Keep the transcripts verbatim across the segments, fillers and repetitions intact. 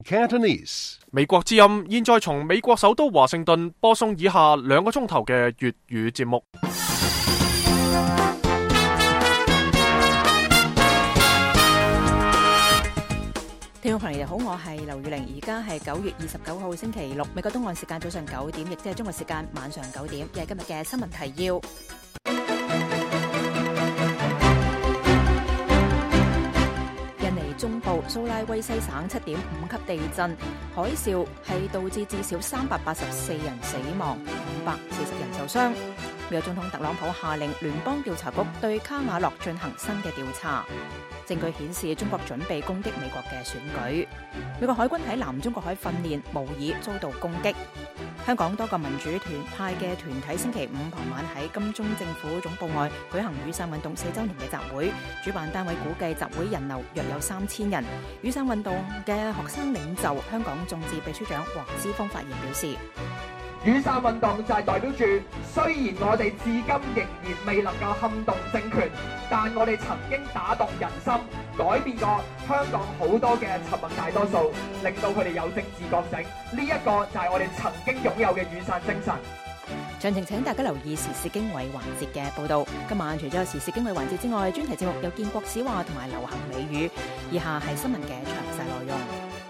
Cantonese 美國之音現在從美國首都華盛頓播送以下兩個鐘頭嘅粵語節目。 聽眾朋友好，我係劉宇玲，而家係九月二十九號星期六，美國東岸時間早上九點，亦即係中國時間晚上九點，亦係今日嘅新聞提要。中部蘇拉威西省七點五級地震，海嘯係導致至少三百八十四人死亡，五百四十人受傷。美國總統特朗普下令聯邦調查局對卡瓦諾進行新嘅調查。證據顯示中國準備攻擊美國嘅選舉。美國海軍喺南中國海訓練模擬遭到攻擊。香港多個民主團派嘅團體星期五傍晚喺金鐘政府總部外舉行雨傘運動四週年嘅集會，主辦單位估計集會人流約有三千人。雨傘運動嘅學生領袖、香港眾志秘書長黃之鋒發言表示， 雨傘運動就係代表住，雖然我哋至今仍然未能夠撼動政權，但我哋曾經打動人心，改變過香港好多嘅沉默大多數，令到佢哋有政治覺醒。呢一個就係我哋曾經擁有嘅雨傘精神。 詳情請大家留意時事經緯環節嘅報導。今晚除咗有時事經緯環節之外，專題節目有建國史話同埋流行美語。以下係新聞嘅詳細內容。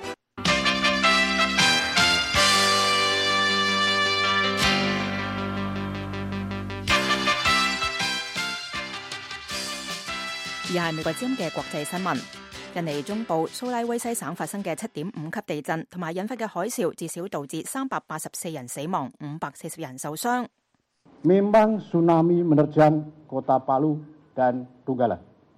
以下係美國之音嘅國際新聞。印尼中部蘇拉威西省發生嘅七點五級地震同埋引發嘅海嘯，至少導致三百八十四人死亡，五百四十人受傷。 Memang tsunami menerjang kota Palu dan Donggala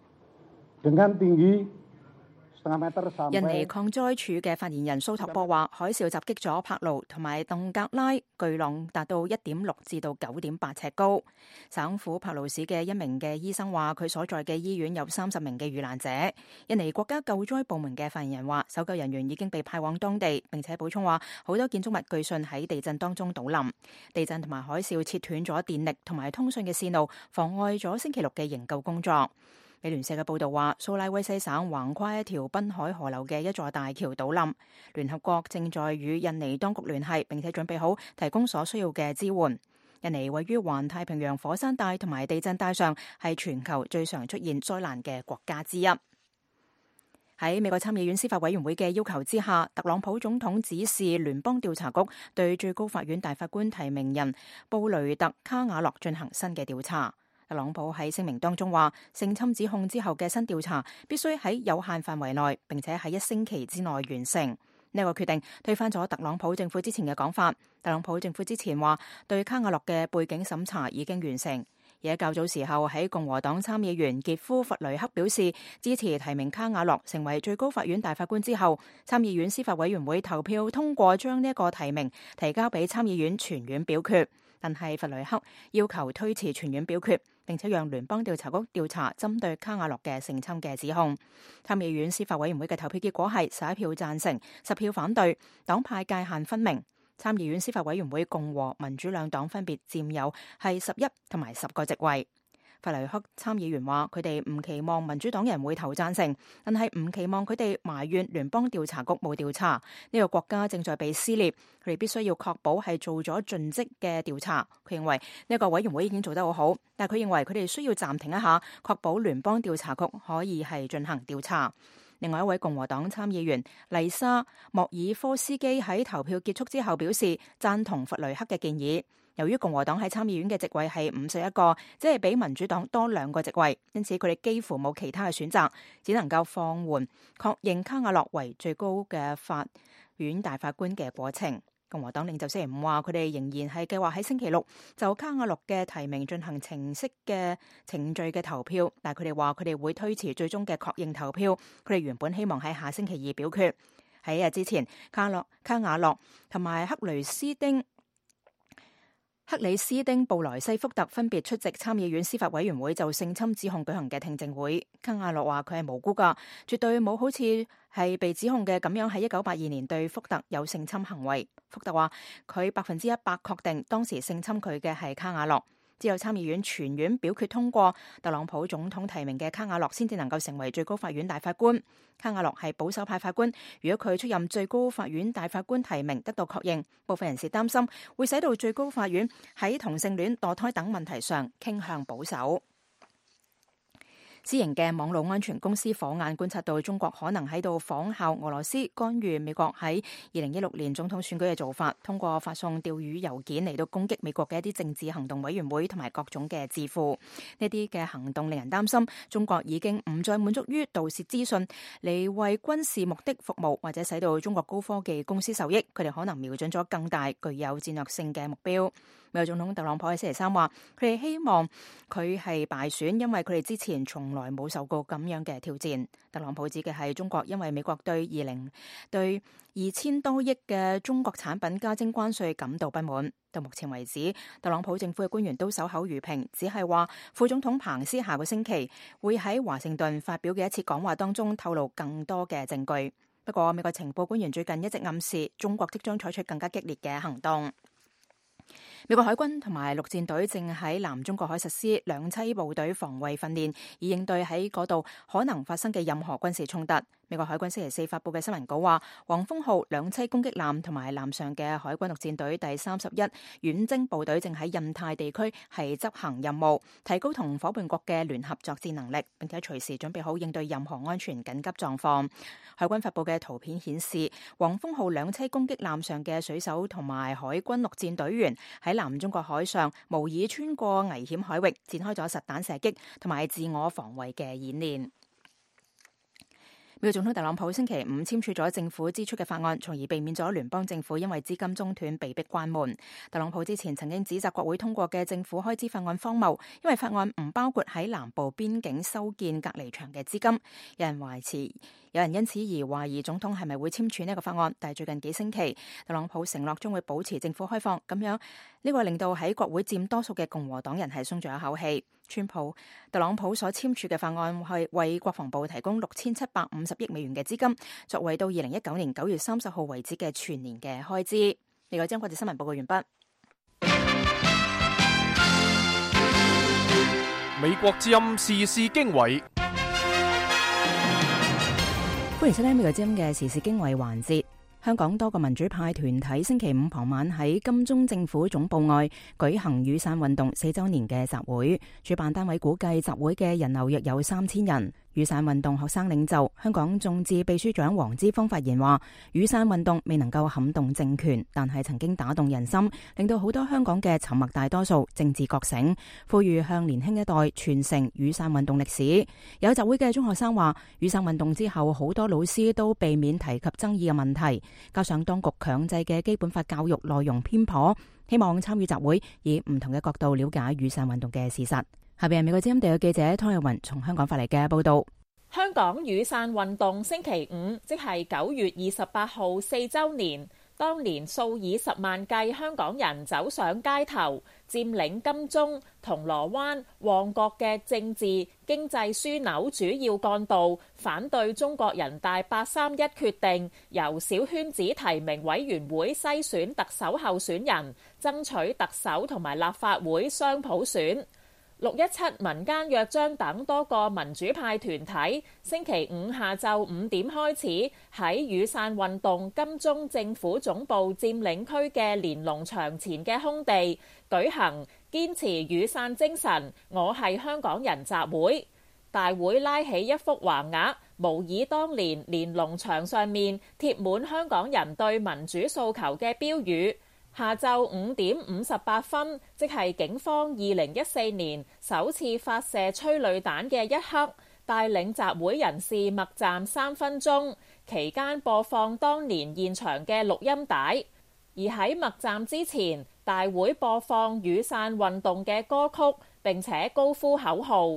dengan tinggi setengah meter sampai。 印尼抗災處嘅發言人蘇托波話，海嘯襲擊咗柏盧同埋鄧格拉，巨浪達到一點六至到九點八尺高。省府柏盧市嘅一名嘅醫生話，佢所在嘅醫院有三十名嘅遇難者。印尼國家救災部門嘅發言人話，搜救人員已經被派往當地，並且補充話，好多建築物據信喺地震當中倒冧。地震同埋海嘯切斷咗電力同埋通訊嘅線路，妨礙咗星期六嘅營救工作。美聯社嘅報導話，蘇拉威西省橫跨一條濱海河流嘅一座大橋倒冧。聯合國正在與印尼當局聯繫，並且準備好提供所需要嘅支援。印尼位於環太平洋火山帶同埋地震帶上，係全球最常出現災難嘅國家之一。喺美國參議院司法委員會嘅要求之下，特朗普總統指示聯邦調查局對最高法院大法官提名人布雷特卡瓦諾進行新嘅調查。特朗普喺聲明當中話，性侵指控之後嘅新調查必須喺有限範圍內，並且喺一星期之內完成。呢個決定推翻咗特朗普政府之前嘅講法。特朗普政府之前話對卡瓦諾嘅背景審查已經完成。而喺較早時候，喺共和黨參議員傑夫弗雷克表示支持提名卡瓦諾成為最高法院大法官之後，參議院司法委員會投票通過將呢一個提名提交俾參議院全院表決。但係弗雷克要求推遲全院表決，並且讓聯邦調查局調查針對卡瓦諾嘅性侵嘅指控。參議院司法委員會嘅投票結果係十一票贊成，十票反對，黨派界限分明。參議院司法委員會共和民主兩黨分別佔有係十一同埋十個席位。弗雷克參議員話：佢哋唔期望民主黨人會投贊成，但係唔期望佢哋埋怨聯邦調查局冇調查。呢個國家正在被撕裂，佢哋必須要確保係做咗盡職嘅調查。佢認為呢個委員會已經做得好好，但係佢認為佢哋需要暫停一下，確保聯邦調查局可以係進行調查。另外一位共和黨參議員麗莎莫爾科斯基喺投票結束之後表示贊同弗雷克嘅建議。由於共和黨喺參議院嘅席位係五十一個，即係比民主黨多兩個席位，因此佢哋幾乎冇其他嘅選擇，只能夠放緩確認卡瓦諾為最高嘅法院大法官嘅過程。共和黨領袖星期五話，佢哋仍然係計劃喺星期六就卡瓦諾嘅提名進行程式嘅程序嘅投票，但係佢哋話佢哋會推遲最終嘅確認投票。佢哋原本希望喺下星期二表決。喺一日之前，卡洛卡瓦諾同埋克雷斯丁。克里斯丁布萊西福特分別出席參議院司法委員會就性侵指控舉行嘅聽證會。卡瓦諾話佢係無辜噶，絕對冇好似係被指控嘅咁樣喺一九八二年對福特有性侵行為。福特話佢百分之一百確定當時性侵佢嘅係卡瓦諾。 只有參議院全院表決通過特朗普總統提名嘅卡瓦諾先至能夠成為最高法院大法官。卡瓦諾係保守派法官，如果佢出任最高法院大法官提名得到確認，部分人士擔心會使到最高法院喺同性戀、墮胎等問題上傾向保守。私營嘅網絡安全公司火眼觀察到中國可能喺度仿效俄羅斯干預美國喺二零一六年總統選舉嘅做法，通過發送釣魚郵件嚟到攻擊美國嘅一啲政治行動委員會同埋各種嘅智庫。呢啲嘅行動令人擔心，中國已經唔再滿足於盜竊資訊嚟為軍事目的服務，或者使到中國高科技公司受益。佢哋可能瞄準咗更大、具有戰略性嘅目標。美國總統特朗普喺星期三話，佢哋希望佢係敗選，因為佢哋之前從來冇受過咁樣嘅挑戰。特朗普指嘅係中國因為美國對二零對二千多億嘅中國產品加徵關稅感到不滿。到目前為止，特朗普政府嘅官員都守口如瓶，只係話副總統彭斯下個星期會喺華盛頓發表嘅一次講話當中透露更多嘅證據。不過，美國情報官員最近一直暗示中國即將採取更加激烈嘅行動。美國海軍同埋陸戰隊正喺南中國海實施兩棲部隊防衛訓練，以應對喺嗰度可能發生嘅任何軍事衝突。美國海軍星期四發佈嘅新聞稿話，黃蜂號兩棲攻擊艦同埋艦上嘅海軍陸戰隊第三十一遠征部隊正喺印太地區係執行任務，提高同伙伴國嘅聯合作戰能力，並且隨時準備好應對任何安全緊急狀況。海軍發佈嘅圖片顯示，黃蜂號兩棲攻擊艦上嘅水手同埋海軍陸戰隊員喺南中國海上模擬穿過危險海域，展開咗實彈射擊同埋自我防衛嘅演練。美國總統特朗普星期五簽署咗政府支出嘅法案，從而避免咗聯邦政府因為資金中斷被迫關門。特朗普之前曾經指責國會通過嘅政府開支法案荒謬，因為法案唔包括喺南部邊境修建隔離牆嘅資金。有人懷疑，有人因此而懷疑總統係咪會簽署呢個法案。但係最近幾星期，特朗普承諾將會保持政府開放，咁樣呢個令到喺國會佔多數嘅共和黨人係鬆咗一口氣。川普、特朗普所簽署嘅法案係為國防部提供六千七百五十億美元嘅資金，作為到二零一九年九月三十號為止嘅全年嘅開支。呢個將國際新聞報告完畢。 美國之音時事經緯， 歡迎收聽美國之音嘅時事經緯環節。香港多個民主派團體星期五傍晚喺金鐘政府總部外舉行雨傘運動四週年嘅集會，主辦單位估計集會嘅人流約有三千人。雨傘運動學生領袖、香港眾志秘書長黃之鋒發言話，雨傘運動未能夠撼動政權，但係曾經打動人心，令到好多香港嘅沉默大多數政治覺醒，呼籲向年輕一代傳承雨傘運動歷史。有集會嘅中學生話，雨傘運動之後好多老師都避免提及爭議嘅問題，加上當局強制嘅基本法教育內容偏頗，希望參與集會以唔同嘅角度了解雨傘運動嘅事實。下邊係美國之音地嘅記者湯玉雲從香港發嚟嘅報道。 香港雨傘運動星期五，即係九月二十八號四週年，當年數以十萬計香港人走上街頭，佔領金鐘、銅鑼灣、旺角嘅政治經濟樞紐主要幹道，反對中國人大八三一決定，由小圈子提名委員會篩選特首候選人，爭取特首同埋立法會雙普選。六一七民間約章等多個民主派團體星期五下晝五點開始喺雨傘運動金鐘政府總部佔領區嘅連儂牆前嘅空地舉行堅持雨傘精神，我係香港人集會。大會拉起一幅橫額，模擬當年連儂牆上面貼滿香港人對民主訴求嘅標語。下晝五點五十八分，即係警方二零一四年首次發射催淚彈嘅一刻，帶領集會人士默站三分鐘，期間播放當年現場嘅錄音帶。而喺默站之前，大會播放雨傘運動嘅歌曲，並且高呼口號。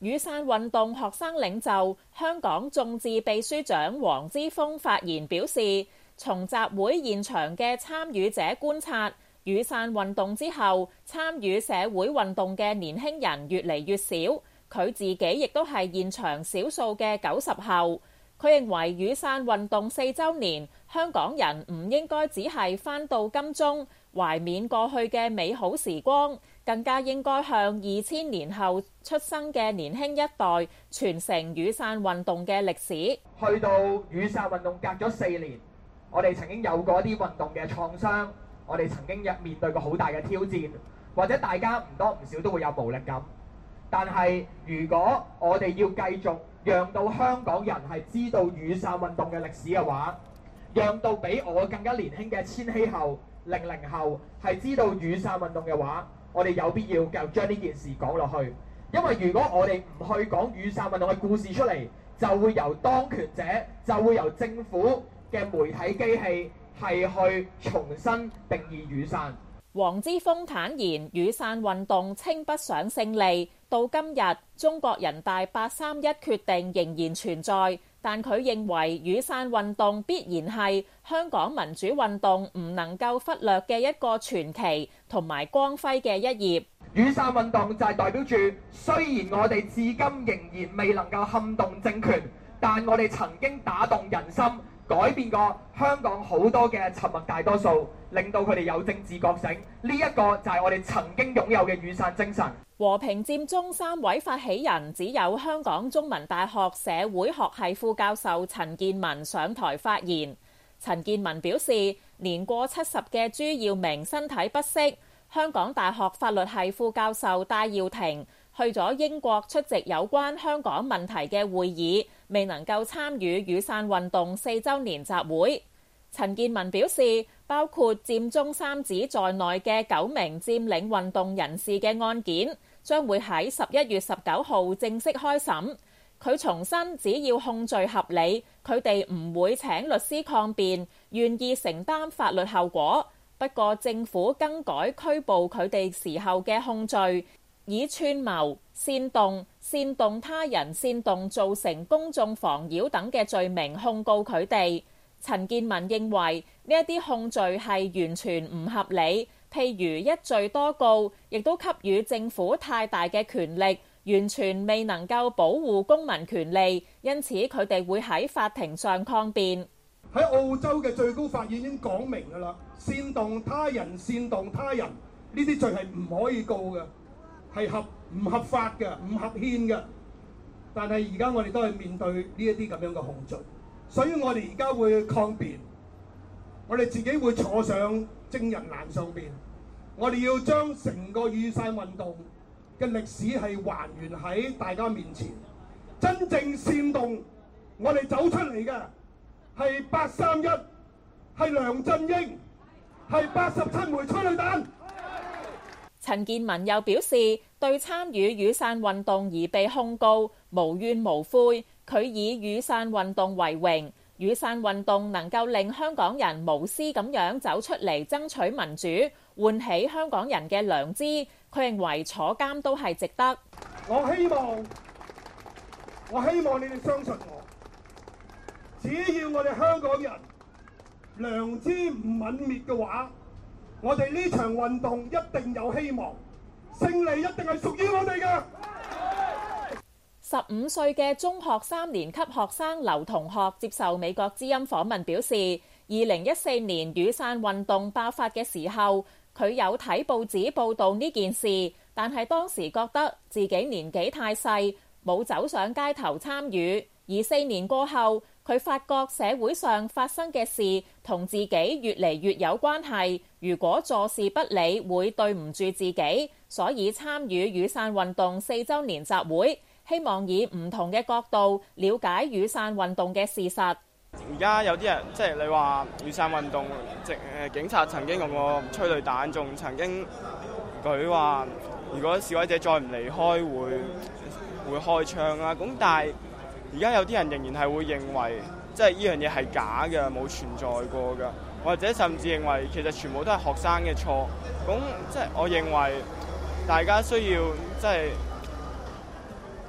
雨傘運動學生領袖、香港眾志秘書長黃之鋒發言表示，從集會現場嘅參與者觀察，雨傘運動之後，參與社會運動嘅年輕人越嚟越少。佢自己亦都係現場少數嘅九十後。佢認為雨傘運動四週年，香港人唔應該只係返到金鐘懷緬過去嘅美好時光，更加應該向二千年後出生嘅年輕一代傳承雨傘運動嘅歷史。 去到雨傘運動隔咗四年，我哋曾經有過一啲運動嘅創傷，我哋曾經入面對過好大嘅挑戰，或者大家唔多唔少都會有無力感。但係如果我哋要繼續讓到香港人係知道雨傘運動嘅歷史嘅話，讓到比我更加年輕嘅千禧後、零零後係知道雨傘運動嘅話，我哋有必要繼續將呢件事講落去。因為如果我哋唔去講雨傘運動嘅故事出嚟，就會由當權者，就會由政府嘅媒體機器係去重新定義雨傘。 黃之鋒坦言，雨傘運動稱不上勝利，到今日中國人大八三一決定仍然存在，但佢認為雨傘運動必然係香港民主運動唔能夠忽略嘅一個傳奇同埋光輝嘅一頁。 雨傘運動就係代表住，雖然我哋至今仍然未能夠撼動政權，但我哋曾經打動人心，改變過香港好多嘅沉默大多數，令到佢哋有政治覺醒。呢一個就係我哋曾經擁有嘅雨傘精神。 和平佔中三位發起人只有香港中文大學社會學系副教授陳健民上台發言。陳健民表示，年過七十嘅朱耀明身體不適，香港大學法律系副教授戴耀廷去咗英國出席有關香港問題嘅會議，未能夠參與雨傘運動四週年集會。陳健民表示，包括佔中三子在內嘅九名佔領運動人士嘅案件，將會喺十一月十九號正式開審。佢重申，只要控罪合理，佢哋唔會請律師抗辯，願意承擔法律後果。不過政府更改拘捕佢哋時候嘅控罪，以串謀、煽動、煽動他人、煽動造成公眾妨擾等嘅罪名控告佢哋。陳健民認為呢一啲控罪係完全唔合理，譬如一罪多告，亦都給予政府太大嘅權力，完全未能夠保護公民權利，因此佢哋會喺法庭上抗辯。 喺澳洲嘅最高法院已經講明㗎啦，煽動他人、煽動他人呢啲罪係唔可以告嘅，係合唔合法嘅，唔合憲嘅。但係而家我哋都係面對呢一啲咁樣嘅控罪，所以我哋而家會抗辯，我哋自己會坐上證人欄上邊，我哋要將成個雨傘運動嘅歷史係還原喺大家面前，真正煽動我哋走出嚟嘅係八三一，係梁振英，係八十七枚催淚彈。 陳健民又表示，對參與雨傘運動而被控告無怨無悔，佢以雨傘運動為榮。雨傘運動能夠令香港人無私咁樣走出嚟爭取民主，喚起香港人嘅良知，佢認為坐監都係值得。 我希望，我希望你哋相信我，只要我哋香港人良知唔泯滅嘅話，我哋呢場運動一定有希望，勝利一定係屬於我哋嘅。 十五歲嘅中學三年級學生劉同學接受美國之音訪問表示，二零一四年雨傘運動爆發嘅時候，佢有睇報紙報道呢件事，但係當時覺得自己年紀太細，冇走上街頭參與。而四年過後，佢發覺社會上發生嘅事同自己越嚟越有關係，如果坐視不理，會對唔住自己，所以參與雨傘運動四週年集會，希望以唔同嘅角度了解雨傘運動嘅事實。 而家有啲人即係你話雨傘運動，即誒警察曾經用過催淚彈，仲曾經佢話如果示威者再唔離開會會開槍啦。咁但係而家有啲人仍然係會認為即係呢樣嘢係假嘅，冇存在過嘅，或者甚至認為其實全部都係學生嘅錯。咁即係我認為大家需要即係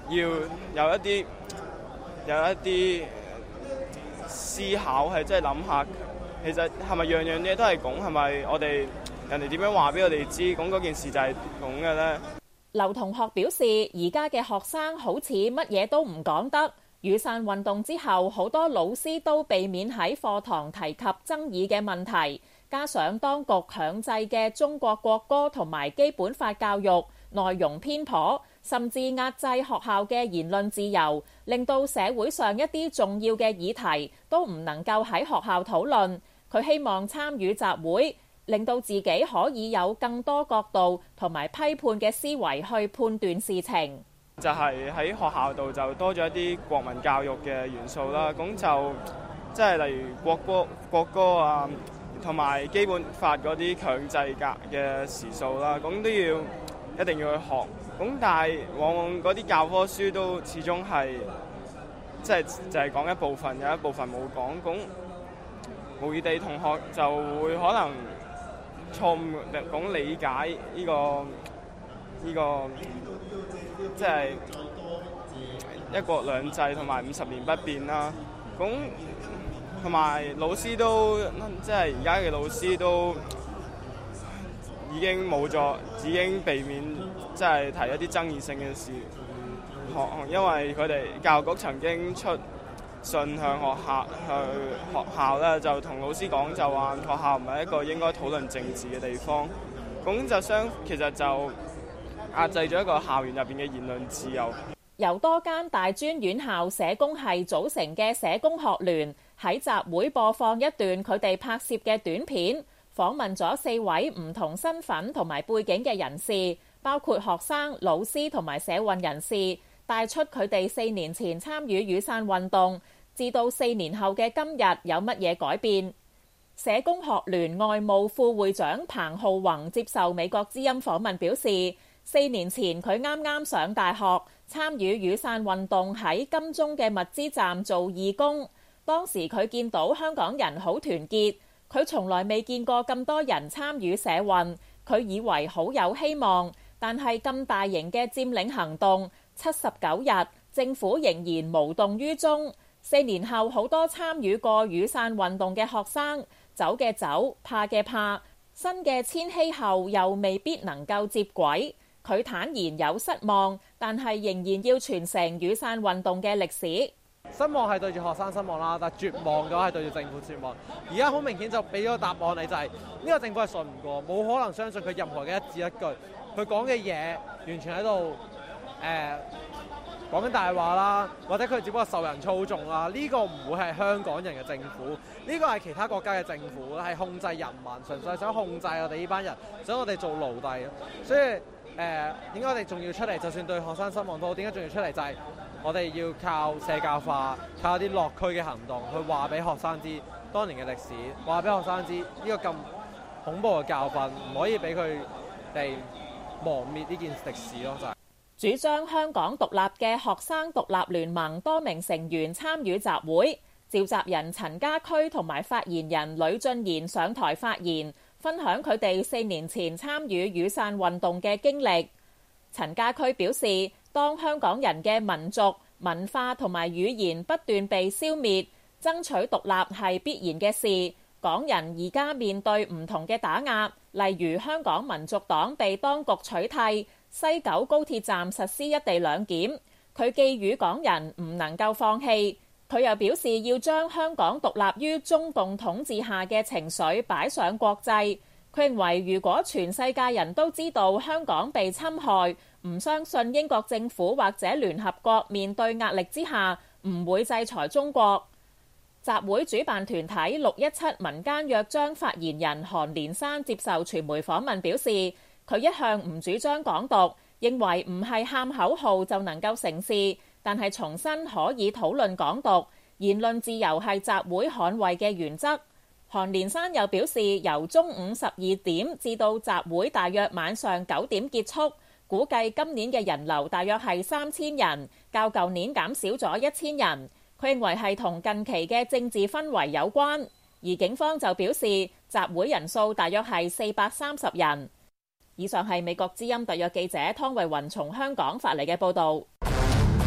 要有一啲有一啲思考，係即係諗下，其實係咪樣樣嘢都係咁？係咪我哋人哋點樣話俾我哋知，咁嗰件事就係咁嘅呢？ 劉同學表示，而家嘅學生好似乜嘢都唔講得。雨傘運動之後，好多老師都避免喺課堂提及爭議嘅問題，加上當局強制嘅中國國歌同埋基本法教育內容偏頗，甚至壓制學校嘅言論自由，令到社會上一啲重要嘅議題都唔能夠喺學校討論。佢希望參與集會，令到自己可以有更多角度同埋批判嘅思維去判斷事情。 就係喺學校度就多咗一啲國民教育嘅元素啦，咁就即係例如國歌、國歌啊，同埋基本法嗰啲強制格嘅時數啦，咁都要一定要去學。咁但係往往嗰啲教科書都始終係即係就係講一部分，有一部分冇講。咁無意地同學就會可能錯誤講理解呢個呢個。即係一國兩制同埋五十年不變啦，咁同埋老師都即係而家嘅老師都已經冇咗，已經避免即係提一啲爭議性嘅事，學因為佢哋教育局曾經出信向學校去學校咧，就同老師講就話學校唔係一個應該討論政治嘅地方，咁就相其實就壓制咗一個校園入邊嘅言論自由。 由多間大專院校社工系組成嘅社工學聯喺集會播放一段佢哋拍攝嘅短片，訪問咗四位唔同身份同埋背景嘅人士，包括學生、老師同埋社運人士，帶出佢哋四年前參與雨傘運動，至到四年後嘅今日有乜嘢改變。社工學聯外務副會長彭浩宏接受美國之音訪問表示，四年前佢啱啱上大學，參與雨傘運動喺金鐘嘅物資站做義工。當時佢見到香港人好團結，佢從來未見過咁多人參與社運，佢以為好有希望。但係咁大型嘅佔領行動，七十九日，政府仍然無動於衷。四年後，好多參與過雨傘運動嘅學生，走嘅走，怕嘅怕，新嘅千禧後又未必能夠接軌。佢坦言有失望，但係仍然要傳承雨傘運動嘅歷史。 失望係對住學生失望啦，但係絕望嘅話係對住政府絕望。而家好明顯就俾咗個答案你，就係呢個政府係信唔過，冇可能相信佢任何嘅一字一句，佢講嘅嘢完全喺度誒講緊大話啦，或者佢只不過受人操縱啦。呢個唔會係香港人嘅政府，呢個係其他國家嘅政府，係控制人民，純粹想控制我哋呢班人，想我哋做奴隸。所以誒點解我哋仲要出嚟？就算對學生失望都好，點解仲要出嚟？就係我哋要靠社教化，靠啲落區嘅行動去話俾學生知當年嘅歷史，話俾學生知呢個咁恐怖嘅教訓，唔可以俾佢哋磨滅呢件歷史咯。就係主張香港獨立嘅學生獨立聯盟多名成員參與集會，召集人陳家駒同埋發言人呂俊賢上台發言，分享佢哋四年前參與雨傘運動嘅經歷。陳家駒表示，當香港人嘅民族、文化同埋語言不斷被消滅，爭取獨立係必然嘅事。港人而家面對唔同嘅打壓，例如香港民族黨被當局取締，西九高鐵站實施一地兩檢。佢寄語港人唔能夠放棄。佢又表示要將香港獨立於中共統治下嘅情緒擺上國際。佢認為如果全世界人都知道香港被侵害，唔相信英國政府或者聯合國面對壓力之下唔會制裁中國。集會主辦團體六一七民間約章發言人韓連山接受傳媒訪問表示，佢一向唔主張港獨，認為唔係喊口號就能夠成事，但係重申可以討論港獨，言論自由係集會捍衛嘅原則。韓連山又表示，由中午十二點至到集會大約晚上九點結束，估計今年嘅人流大約係三千人，較舊年減少咗一千人。佢認為係同近期嘅政治氛圍有關，而警方就表示集會人數大約係四百三十人。以上係美國之音特約記者湯慧雲從香港發嚟嘅報導。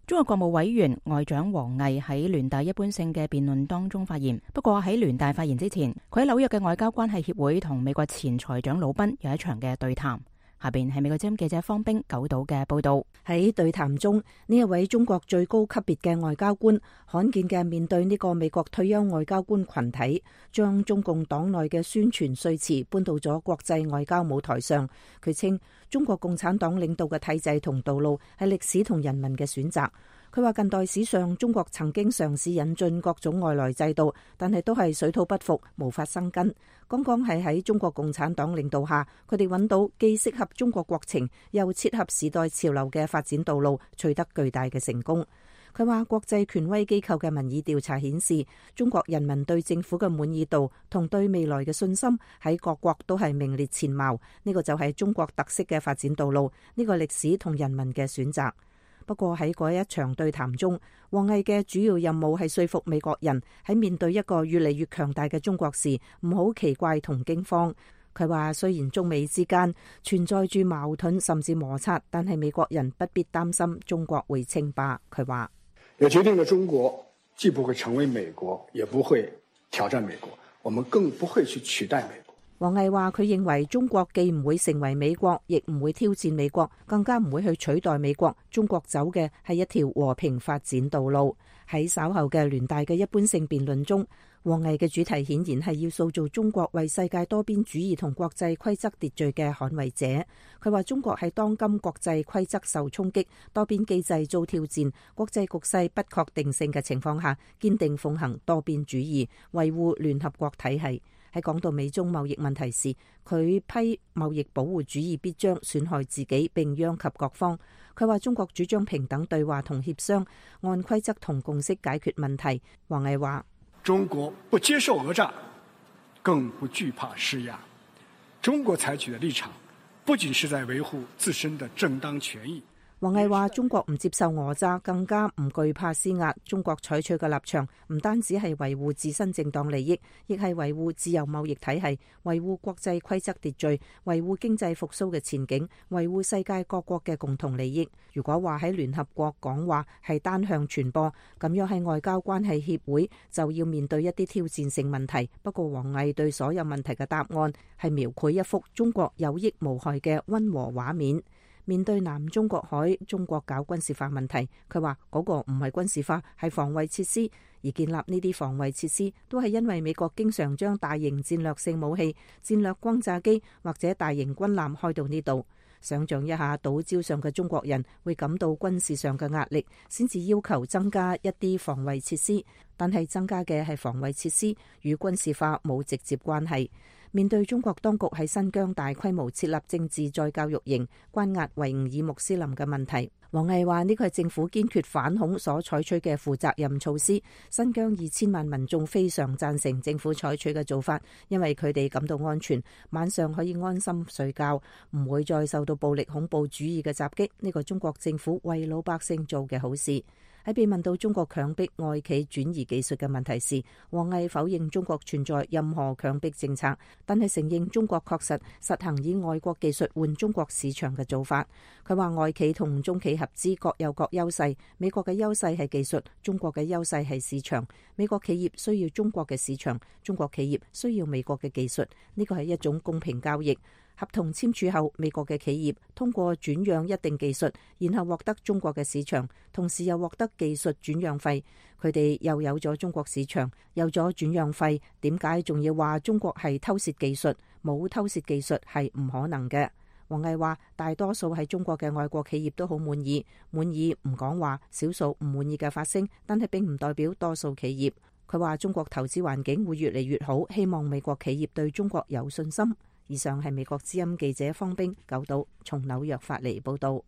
中國國務委員外長王毅喺聯大一般性嘅辯論當中發言，不過喺聯大發言之前，佢喺紐約嘅外交關係協會同美國前財長魯賓有一場嘅對談。下邊係美國之音記者方冰九島嘅報道。 喺對談中，呢一位中國最高級別嘅外交官罕見嘅面對呢個美國退休外交官群體，將中共黨內嘅宣傳說辭搬到咗國際外交舞台上。佢稱中國共產黨領導嘅體制同道路係歷史同人民嘅選擇。佢話近代史上中國曾經嘗試引進各種外來制度，但係都係水土不服，無法生根。剛剛係喺中國共產黨領導下，佢哋揾到既適合中國國情又切合時代潮流嘅發展道路，取得巨大嘅成功。佢話國際權威機構嘅民意調查顯示，中國人民對政府嘅滿意度同對未來嘅信心喺各國都係名列前茅。呢個就係中國特色嘅發展道路，呢個歷史同人民嘅選擇。不過喺嗰一場對談中，王毅嘅主要任務係說服美國人喺面對一個越嚟越強大嘅中國時，唔好奇怪同驚慌。佢話雖然中美之間存在住矛盾甚至摩擦，但係美國人不必擔心中國會稱霸。佢話也決定了中國既不會成為美國，也不會挑戰美國，我們更不會去取代美國。 王毅話佢認為中國既唔會成為美國，亦唔會挑戰美國，更加唔會去取代美國。中國走嘅係一條和平發展道路。喺稍後嘅聯大嘅一般性辯論中，王毅嘅主題顯然係要塑造中國為世界多邊主義同國際規則秩序嘅捍衛者。佢話中國喺當今國際規則受衝擊、多邊機制遭挑戰、國際局勢不確定性嘅情況下，堅定奉行多邊主義，維護聯合國體系。喺講到美中貿易問題時，佢批貿易保護主義必將損害自己並殃及各方。佢話中國主張平等對話同協商，按規則同共識解決問題。王毅話中國不接受訛詐，更不懼怕施壓。中國採取的立場不僅是在維護自身的正當權益。 王毅話中國唔接受訛詐，更加唔懼怕施壓。中國採取嘅立場唔單止係維護自身正當利益，亦係維護自由貿易體系，維護國際規則秩序，維護經濟復甦嘅前景，維護世界各國嘅共同利益。如果話喺聯合國講話係單向傳播，咁樣喺外交關係協會就要面對一啲挑戰性問題。不過王毅對所有問題嘅答案係描繪一幅中國有益無害嘅溫和畫面。面對南中國海中國搞軍事化問題，佢話嗰個唔係軍事化，係防衛設施，而建立呢啲防衛設施都係因為美國經常將大型戰略性武器、戰略轟炸機或者大型軍艦開到呢度。想象一下，島礁上嘅中國人會感到軍事上嘅壓力，先至要求增加一啲防衛設施，但係增加嘅係防衛設施，與軍事化冇直接關係。面對中國當局喺新疆大規模設立政治再教育營，關押維吾爾穆斯林嘅問題，王毅話呢個係政府堅決反恐所採取嘅負責任措施。新疆二千萬民眾非常贊成政府採取嘅做法，因為佢哋感到安全，晚上可以安心睡覺，唔會再受到暴力恐怖主義嘅襲擊。呢個中國政府為老百姓做嘅好事。喺被問到中國強迫外企轉移技術嘅問題時，王毅否認中國存在任何強迫政策，但係承認中國確實實行以外國技術換中國市場嘅做法。佢話外企同中企合資各有各優勢，美國嘅優勢係技術，中國嘅優勢係市場。美國企業需要中國嘅市場，中國企業需要美國嘅技術，呢個係一種公平交易。合同簽署後，美國嘅企業通過轉讓一定技術，然後獲得中國嘅市場，同時又獲得技術轉讓費。佢哋又有咗中國市場，有咗轉讓費，點解仲要話中國係偷竊技術？冇偷竊技術係唔可能嘅。王毅話大多數喺中國嘅外國企業都好滿意，滿意唔講話，少數唔滿意嘅發聲，但係並唔代表多數企業。佢話中國投資環境會越嚟越好，希望美國企業對中國有信心。以上係美國之音記者方冰九島從紐約發嚟報道。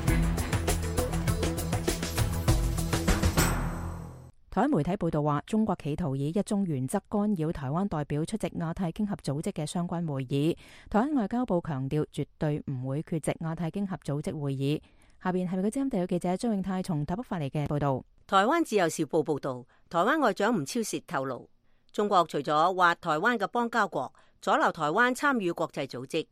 台灣媒體報道話，中國企圖以一中原則干擾台灣代表出席亞太經合組織嘅相關會議。台灣外交部強調，絕對唔會缺席亞太經合組織會議。下邊係美國之音地區記者張永泰從台北發嚟嘅報道。 台灣自由時報報道，台灣外長吳釗燮透露，中國除咗挖台灣嘅邦交國，阻撓台灣參與國際組織，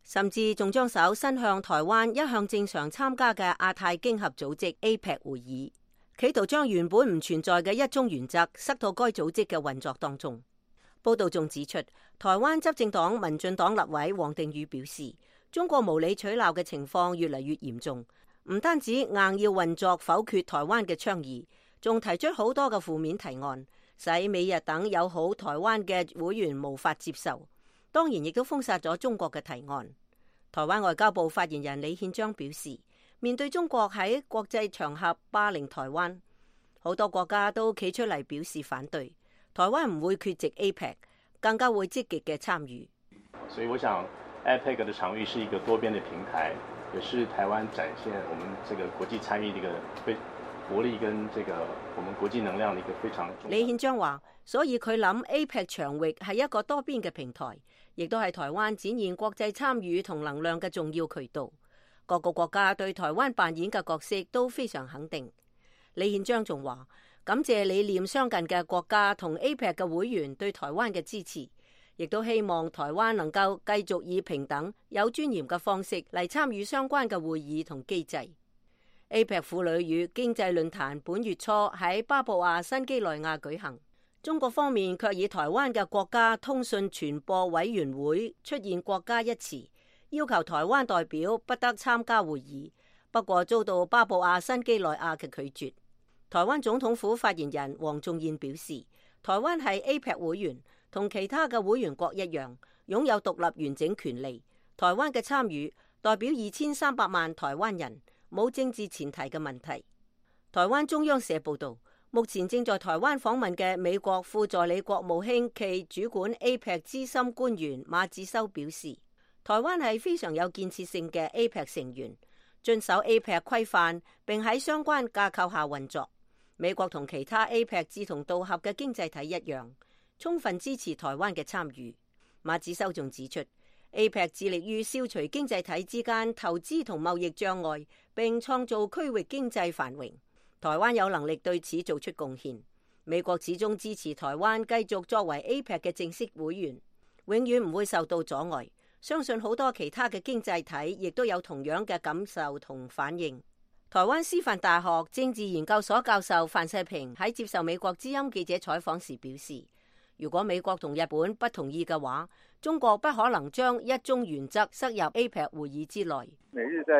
甚至仲將手伸向台灣一向正常參加嘅亞太經合組織 A P E C 會議，企圖將原本唔存在嘅一中原則塞到該組織嘅運作當中。報道仲指出，台灣執政黨民進黨立委王定宇表示，中國無理取鬧嘅情況越嚟越嚴重，唔單止硬要運作否決台灣嘅倡議，仲提出好多嘅負面提案，使美日等友好台灣嘅會員無法接受。當然亦都封殺咗中國嘅提案。台灣外交部發言人李憲章表示，面對中國喺國際場合霸凌台灣，好多國家都企出嚟表示反對。台灣唔會缺席 A P E C， 更加會積極嘅參與。 所以我想 A P E C 的場域是一個多邊的平台，也是台灣展現我們這個國際參與的一個非活力跟這個我們國際能量的一個非常重要。 李憲章話，所以佢諗 A P E C 場域係一個多邊嘅平台，亦都係台灣展現國際參與同能量嘅重要渠道。各個國家對台灣扮演嘅角色都非常肯定。李憲章仲話，感謝理念相近嘅國家同 A P E C 嘅會員對台灣嘅支持，亦都希望台灣能夠繼續以平等、有尊嚴嘅方式嚟參與相關嘅會議同機制。A P E C 婦女與經濟論壇本月初喺巴布亞新幾內亞舉行，中國方面卻以台灣嘅國家通訊傳播委員會出現國家一詞，要求台灣代表不得參加會議，不過遭到巴布亞新幾內亞嘅拒絕。台灣總統府發言人黃仲彥表示，台灣係 A P E C 會員，同其他嘅會員國一樣，擁有獨立完整權利。台灣嘅參與代表二千三百萬台灣人，冇政治前提嘅問題。台灣中央社報道，目前正在台灣訪問嘅美國副助理國務卿暨主管 A P E C 資深官員馬子修表示，台灣係非常有建設性嘅 A P E C 成員，遵守 A P E C 規範，並喺相關架構下運作。美國同其他 A P E C 志同道合嘅經濟體一樣，充分支持台灣嘅參與。馬子修仲指出， A P E C 致力於消除經濟體之間投資同貿易障礙，並創造區域經濟繁榮。台灣有能力對此做出貢獻。美國始終支持台灣繼續作為 A P E C 嘅正式會員，永遠唔會受到阻礙。相信好多其他嘅經濟體亦都有同樣嘅感受同反應。台灣師範大學政治研究所教授范世平喺接受美國之音記者採訪時表示，如果美國同日本不同意嘅話，中國不可能將一中原則塞入 A P E C 會議之內。 美日在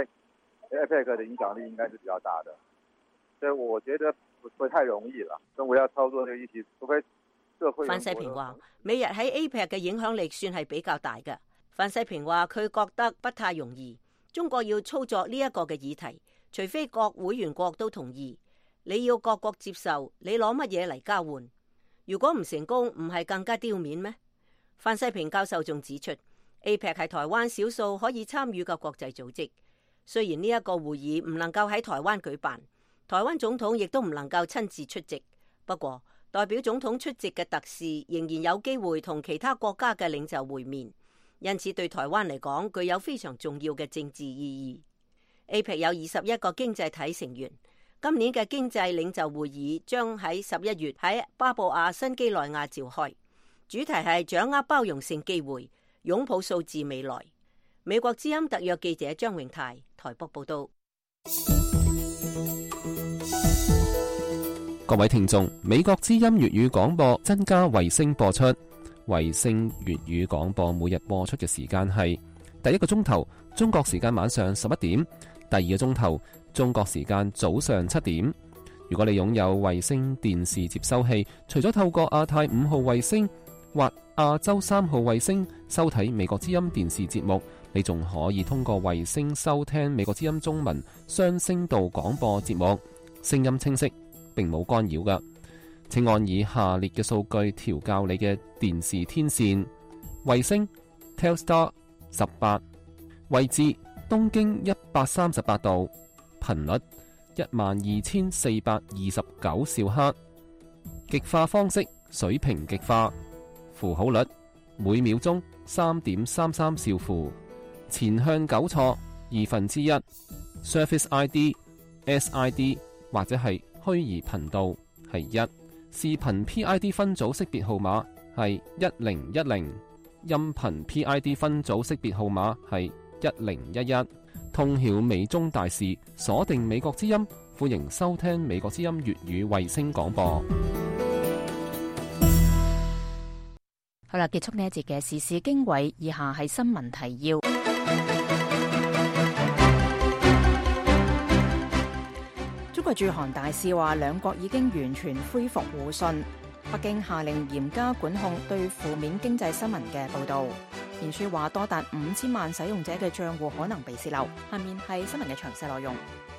A P E C 嘅影響力應該是比較大的，所以我覺得不會太容易了。中國要操作呢個議題，除非社會。 范世平話，美日喺 A P E C 嘅影響力算係比較大嘅。范世平話，佢覺得不太容易，中國要操作呢一個嘅議題，除非各會員國都同意，你要各國接受，你攞乜嘢嚟交換？如果唔成功，唔係更加丟面咩？范世平教授仲指出 ，A P E C 係台灣少數可以參與嘅國際組織。雖然呢一個會議唔能夠喺台灣舉辦，台灣總統亦都唔能夠親自出席，不過代表總統出席嘅特使仍然有機會同其他國家嘅領袖會面，因此對台灣嚟講具有非常重要嘅政治意義。A P E C 有二十一個經濟體成員，今年嘅經濟領袖會議將喺十一月喺巴布亞新幾內亞召開，主題係掌握包容性機會，擁抱數字未來。美國之音特約記者張榮泰台北報道。 各位聽眾，美國之音粵語廣播增加衛星播出，衛星粵語廣播每日播出嘅時間係第一個鐘頭中國時間晚上十一點，第二個鐘頭中國時間早上七點。如果你擁有衛星電視接收器，除咗透過亞太五號衛星或亞洲三號衛星收睇美國之音電視節目，你仲可以通過衛星收聽美國之音中文雙聲道廣播節目，聲音清晰，並冇干擾㗎。請按以下列嘅數據調校你嘅電視天線：衛星 Telstar 十八，位置東經一百三十八度，頻率一萬二千四百二十九兆赫，極化方式水平極化，符號率每秒鐘三點三三兆符，前向糾錯二分之一 ，Surface I D、S I D 或者係虛擬頻道係一，視頻 P I D 分組識別號碼係一零一零， 音頻 P I D 分組識別號碼係一零一一。通曉美中大事，鎖定美國之音，歡迎收聽美國之音粵語衛星廣播。 好啦，結束呢一節嘅時事經緯，以下係新聞提要。中國駐韓大使話，兩國已經完全恢復互信。北京下令嚴加管控對負面經濟新聞嘅報導。面書話，多達五千萬使用者嘅帳戶可能被洩漏。下面係新聞嘅詳細內容。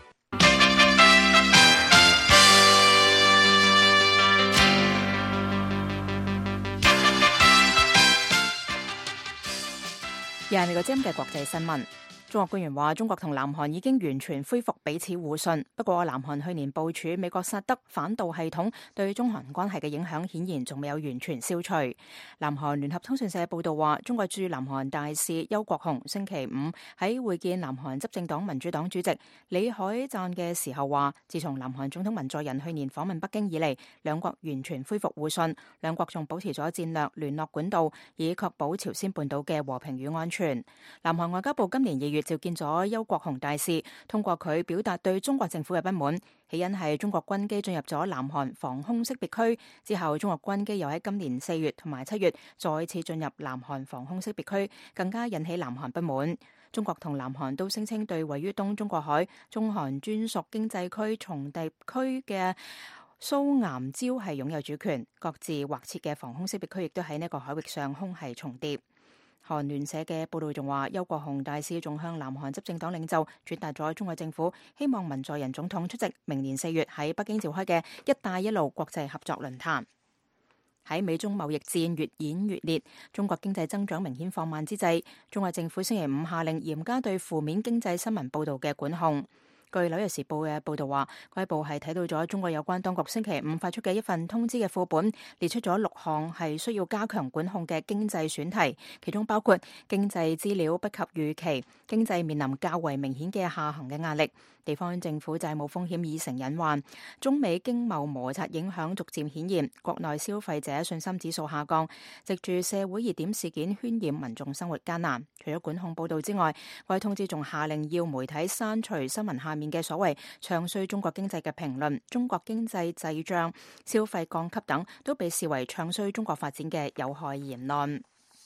又係美國之音嘅國際新聞。中國官員話，中國同南韓已經完全恢復彼此互信。不過，南韓去年部署美國薩德反導系統對中韓關係嘅影響，顯然仲未有完全消除。南韓聯合通訊社報道話，中國駐南韓大使邱國雄星期五喺會見南韓執政黨民主黨主席李海贊嘅時候話，自從南韓總統文在寅去年訪問北京以嚟，兩國完全恢復互信，兩國仲保持咗戰略聯絡管道，以確保朝鮮半島嘅和平與安全。南韓外交部今年二月召見咗邱國雄大使，通過佢表達對中國政府嘅不滿，起因係中國軍機進入咗南韓防空識別區之後，中國軍機又喺今年四月同埋七月再次進入南韓防空識別區，更加引起南韓不滿。中國同南韓都聲稱對位於東中國海中韓專屬經濟區重疊區嘅蘇岩礁係擁有主權，各自劃設嘅防空識別區亦都喺呢個海域上空係重疊。韓聯社嘅報道仲話，邱國雄大使仲向南韓執政黨領袖傳達咗中國政府希望文在寅總統出席明年四月喺北京召開嘅「一帶一路」國際合作論壇。喺美中貿易戰越演越烈，中國經濟增長明顯放慢之際，中國政府星期五下令嚴加對負面經濟新聞報導嘅管控。據紐約時報嘅報導話，該報係睇到咗中國有關當局星期五發出嘅一份通知嘅副本，列出咗六項係需要加強管控嘅經濟選題，其中包括經濟資料不及預期、經濟面臨較為明顯嘅下行嘅壓力、地方政府債務風險已成隱患、中美經貿摩擦影響逐漸顯現、國內消費者信心指數下降，藉住社會熱點事件渲染民眾生活艱難。除咗管控報導之外，該通知仲下令要媒體刪除新聞下面嘅所謂唱衰中國經濟嘅評論，中國經濟滯脹、消費降級等都被視為唱衰中國發展嘅有害言論。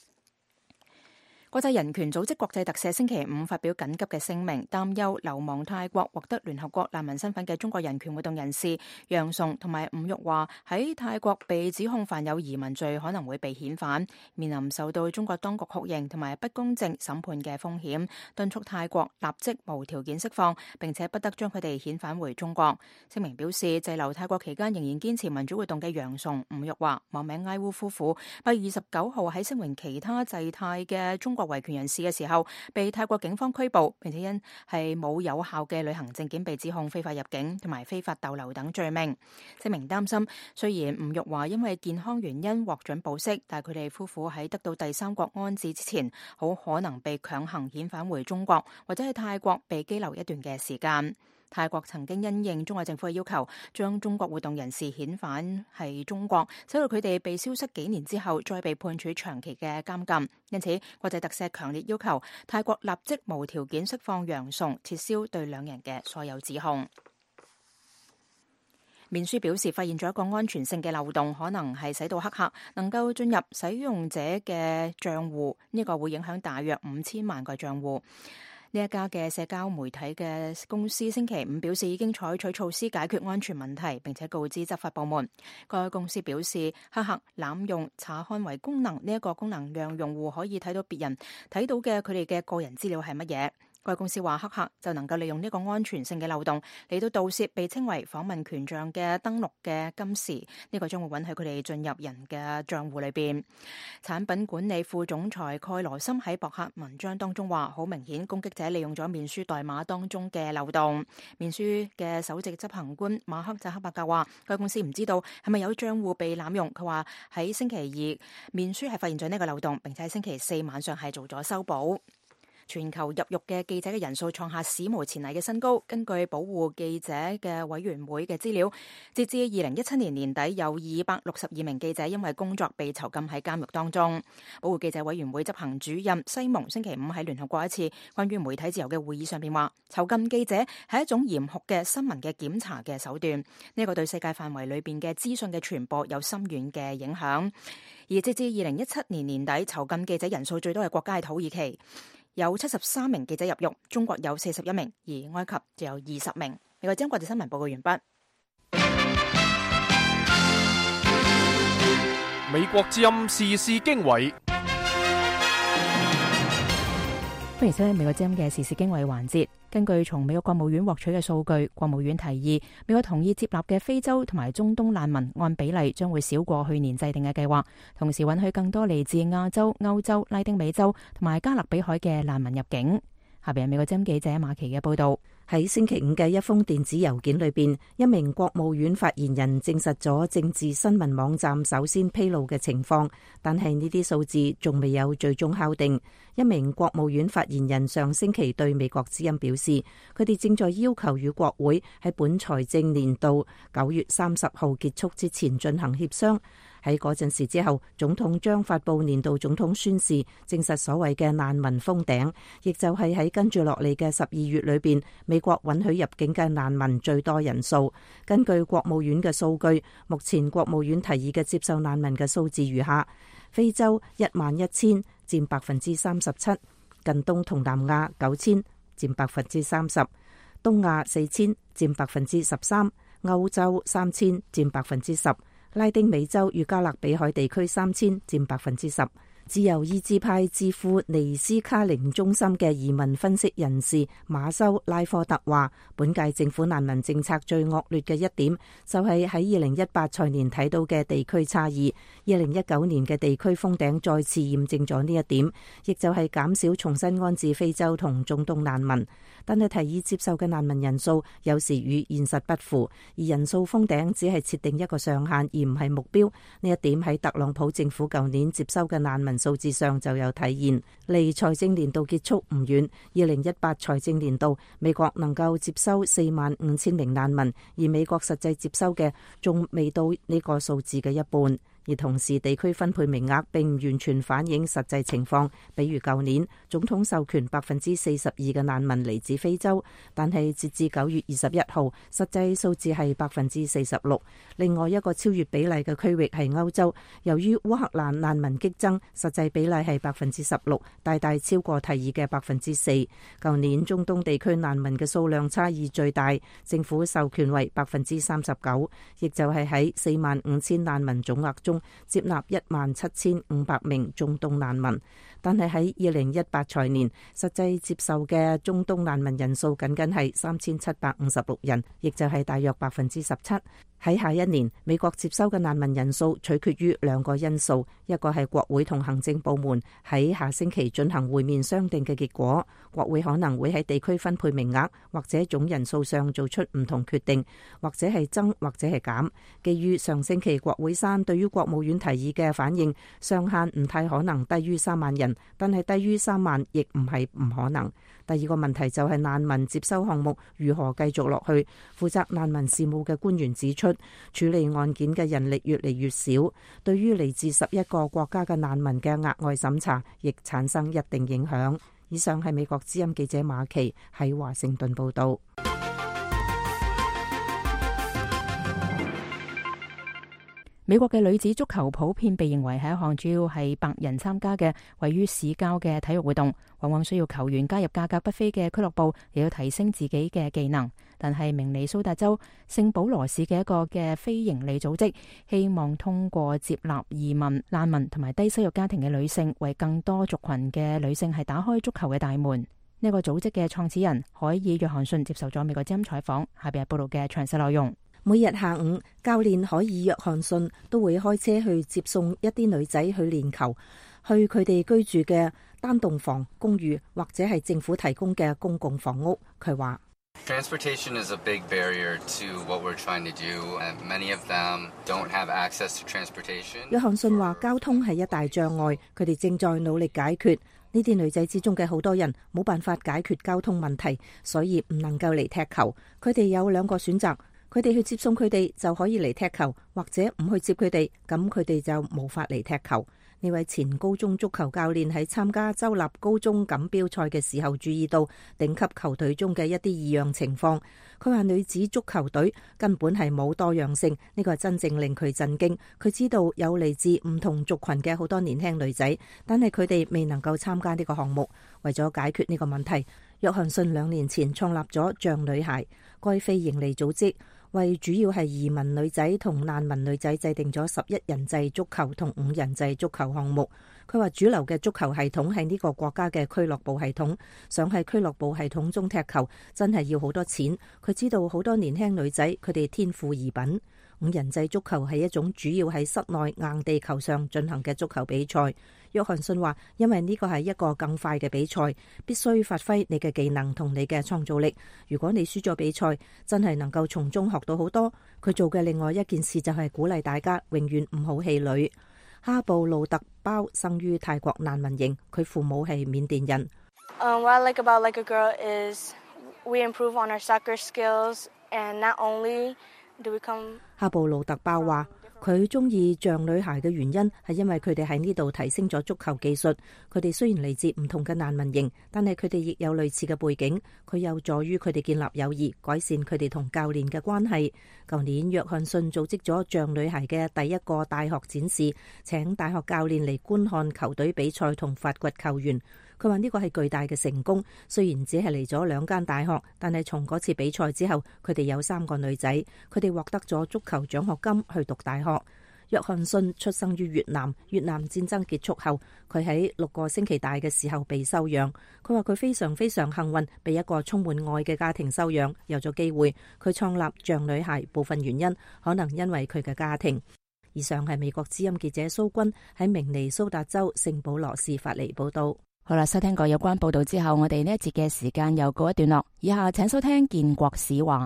國際人權組織國際特赦星期五發表緊急嘅聲明，擔憂流亡泰國獲得聯合國難民身份嘅中國人權活動人士楊崇同埋吳玉華喺泰國被指控犯有移民罪，可能會被遣返，面臨受到中國當局酷刑同埋不公正審判嘅風險，敦促泰國立即無條件釋放，並且不得將佢哋遣返回中國。聲明表示，滯留泰國期間仍然堅持民主活動嘅楊崇、吳玉華、網名埃烏夫婦，八月二十九號喺聲援其他滯泰嘅中國維權人士嘅時候，被泰國警方拘捕，並且因係冇有效嘅旅行證件被指控非法入境同埋非法逗留等罪名。聲明擔心，雖然吳玉華因為健康原因獲准保釋，但係佢哋夫婦喺得到第三國安置之前，好可能被強行遣返回中國，或者喺泰國被羈留一段嘅時間。泰國曾經因應中國政府嘅要求，將中國活動人士遣返係中國，使到佢哋被消失幾年之後，再被判處長期嘅監禁。因此，國際特赦強烈要求泰國立即無條件釋放楊崇，撤銷對兩人嘅所有指控。面書表示，發現咗一個安全性嘅漏洞，可能係使到黑客能夠進入使用者嘅帳戶，呢、這個會影響大約五千萬個帳戶。呢一家嘅社交媒體嘅公司星期五表示，已經採取措施解決安全問題，並且告知執法部門。該公司表示，黑客濫用查看為功能呢一個功能，讓用戶可以睇到別人睇到嘅佢哋嘅個人資料係乜嘢。該公司話，黑客就能夠利用呢個安全性嘅漏洞嚟到盜竊被稱為訪問權杖嘅登錄嘅金匙，呢、這個將會允許佢哋進入人嘅賬戶裏邊。產品管理副總裁蓋羅森喺博客文章當中話，好明顯攻擊者利用咗面書代碼當中嘅漏洞。面書嘅首席執行官馬克扎克伯格話，該公司唔知道係咪有賬戶被濫用。佢話喺星期二面書係發現咗呢個漏洞，並且喺星期四晚上係做咗修補。 全球入獄嘅記者嘅人數創下史無前例嘅新高。根據保護記者嘅委員會嘅資料，截至二零一七年年底，有二百六十二名記者因為工作被囚禁喺監獄當中。保護記者委員會執行主任西蒙星期五喺聯合國一次關於媒體自由嘅會議上邊話，囚禁記者係一種嚴酷嘅新聞嘅檢查嘅手段，呢個對世界範圍裏邊嘅資訊嘅傳播有深遠嘅影響。而截至二零一七年年底，囚禁記者人數最多嘅國家係土耳其，有七十三名記者入獄；中國有四十一名，而埃及就有二十名。美國之音國際新聞報告完畢。 美國之音時事經緯。 歡迎收聽美國之音嘅時事經緯環節。根據從美國國務院獲取嘅數據，國務院提議美國同意接納嘅非洲同埋中東難民按比例將會少過去年制定嘅計劃，同時允許更多嚟自亞洲、歐洲、拉丁美洲同埋加勒比海嘅難民入境。下邊係美國之音記者馬琪嘅報道。 喺星期五嘅一封電子郵件裏邊，一名國務院發言人證實咗政治新聞網站首先披露嘅情況，但係呢啲數字仲未有最終敲定。一名國務院發言人上星期對美國之音表示，佢哋正在要求與國會喺本財政年度九月三十號結束之前進行協商。喺嗰陣時之後，總統將發布年度總統宣示，證實所謂嘅難民封頂，亦就係喺跟住落嚟嘅十二月裏邊，美國允許入境嘅難民最多人數。根據國務院嘅數據，目前國務院提議嘅接受難民嘅數字如下：非洲一萬一千，佔百分之三十七；近東同南亞九千，佔百分之三十；東亞四千，佔百分之十三；歐洲三千，佔百分之十。拉丁美洲與加勒比海地區三千，佔百分之十。自由意志派智庫尼斯卡寧中心嘅移民分析人士馬修拉科特話，本屆政府難民政策最惡劣嘅一點就係喺二零一八財年睇到嘅地區差異。二零一九年嘅地區封頂再次驗證咗呢一點，亦就係減少重新安置非洲同中東難民。但係提議接受嘅難民人數有時與現實不符，而人數封頂只係設定一個上限而唔係目標。呢一點喺特朗普政府舊年接收嘅難民數字上就有體現。離財政年度結束唔遠，二零一八財政年度美國能夠接收四萬五千名難民，而美國實際接收嘅仲未到呢個數字嘅一半。而同時地區分配名額並唔完全反映實際情況，比如舊年總統授權百分之四十二嘅難民嚟自非洲，但係截至九月二十一號，實際數字係百分之四十六。另外一個超越比例嘅區域係歐洲，由於烏克蘭難民激增，實際比例係百分之十六，大大超過提議嘅百分之四。舊年中東地區難民嘅數量差異最大，政府授權為百分之三十九，亦就係喺四萬五千難民總額中接納一萬七千五百名中東難民，但係喺二零一八財年實際接受嘅中東難民人數僅僅係三千七百五十六人，亦就係大約百分之十七。喺下一年，美國接收嘅難民人數取決於兩個因素，一個係國會同行政部門喺下星期進行會面商定嘅結果，國會可能會喺地區分配名額或者總人數上做出唔同決定，或者係增或者係減。基於上星期國會山對於國務院提議嘅反應，上限唔太可能低於三萬人，但係低於三萬亦唔係唔可能。第二個問題就係難民接收項目如何繼續落去。負責難民事務嘅官員指出，處理案件嘅人力越嚟越少，對於嚟自十一個國家嘅難民嘅額外審查亦產生一定影響。以上係美國之音記者馬琪喺華盛頓報道。 美國嘅女子足球普遍被認為係一項主要係白人參加嘅位於市郊嘅體育活動，往往需要球員加入價格不菲嘅俱樂部，亦要提升自己嘅技能。但係明尼蘇達州聖保羅市嘅一個嘅非營利組織，希望通過接納移民、難民同埋低收入家庭嘅女性，為更多族群嘅女性係打開足球嘅大門。呢個組織嘅創始人海爾約翰遜接受咗美國之音採訪，下邊係報道嘅詳細內容。 每日下午，教練海爾約翰遜都會開車去接送一啲女仔去練球，去佢哋居住嘅單棟房、公寓或者係政府提供嘅公共房屋。佢話 ：Transportation is a big barrier to what we're trying to do, and many of them don't have access to transportation. 約翰遜話：交通係一大障礙，佢哋正在努力解決。 呢啲女仔之中嘅好多人冇辦法解決交通問題，所以唔能夠嚟踢球。佢哋有兩個選擇，佢哋去接送佢哋就可以嚟踢球，或者唔去接佢哋，咁佢哋就無法嚟踢球。呢位前高中足球教練喺參加州立高中錦標賽嘅時候，注意到頂級球隊中嘅一啲異樣情況。佢話女子足球隊根本係冇多樣性，呢個係真正令佢震驚。佢知道有嚟自唔同族群嘅好多年輕女仔，但係佢哋未能夠參加呢個項目。為咗解決呢個問題，約翰遜兩年前創立咗像女孩該非營利組織，為主要係移民女仔同難民女仔制定咗十一人制足球同五人制足球項目。佢話主流嘅足球系統係呢個國家嘅俱樂部系統，想喺俱樂部系統中踢球真係要好多錢。佢知道好多年輕女仔佢哋天賦異稟。五人制足球係一種主要喺室內硬地球上進行嘅足球比賽。約翰遜話，因為呢個係一個更快嘅比賽，必須發揮你嘅技能同你嘅創造力。如果你輸咗比賽，真係能夠從中學到好多。佢做嘅另外一件事就係鼓勵大家永遠唔好氣餒。哈布路特包生於泰國難民營，佢父母係緬甸人。 Um, what I like about Like a Girl is we improve on our soccer skills, and not only do we come。 哈布路特包話，佢中意像女孩嘅原因係因為佢哋喺呢度提升咗足球技術。佢哋雖然嚟自唔同嘅難民營，但係佢哋亦有類似嘅背景。佢有助於佢哋建立友誼，改善佢哋同教練嘅關係。舊年約翰遜組織咗像女孩嘅第一個大學展示，請大學教練嚟觀看球隊比賽同發掘球員。佢話呢個係巨大嘅成功，雖然只係嚟咗兩間大學，但係從嗰次比賽之後，佢哋有三個女仔，佢哋獲得咗足球獎學金去讀大學。約翰遜出生於越南，越南戰爭結束後，佢喺六個星期大嘅時候被收養。佢話佢非常非常幸運，被一個充滿愛嘅家庭收養，有咗機會。佢創立像女孩，部分原因可能因為佢嘅家庭。以上係美國之音記者蘇君喺明尼蘇達州聖保羅市發嚟報道。 好啦，收聽過有關報道之後，我哋呢一節嘅時間又告一段落。以下請收聽建國史話。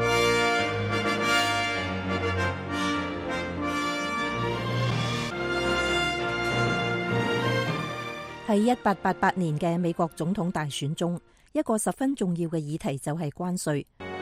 喺一八八八年嘅美國總統大選中，一個十分重要嘅議題就係關稅。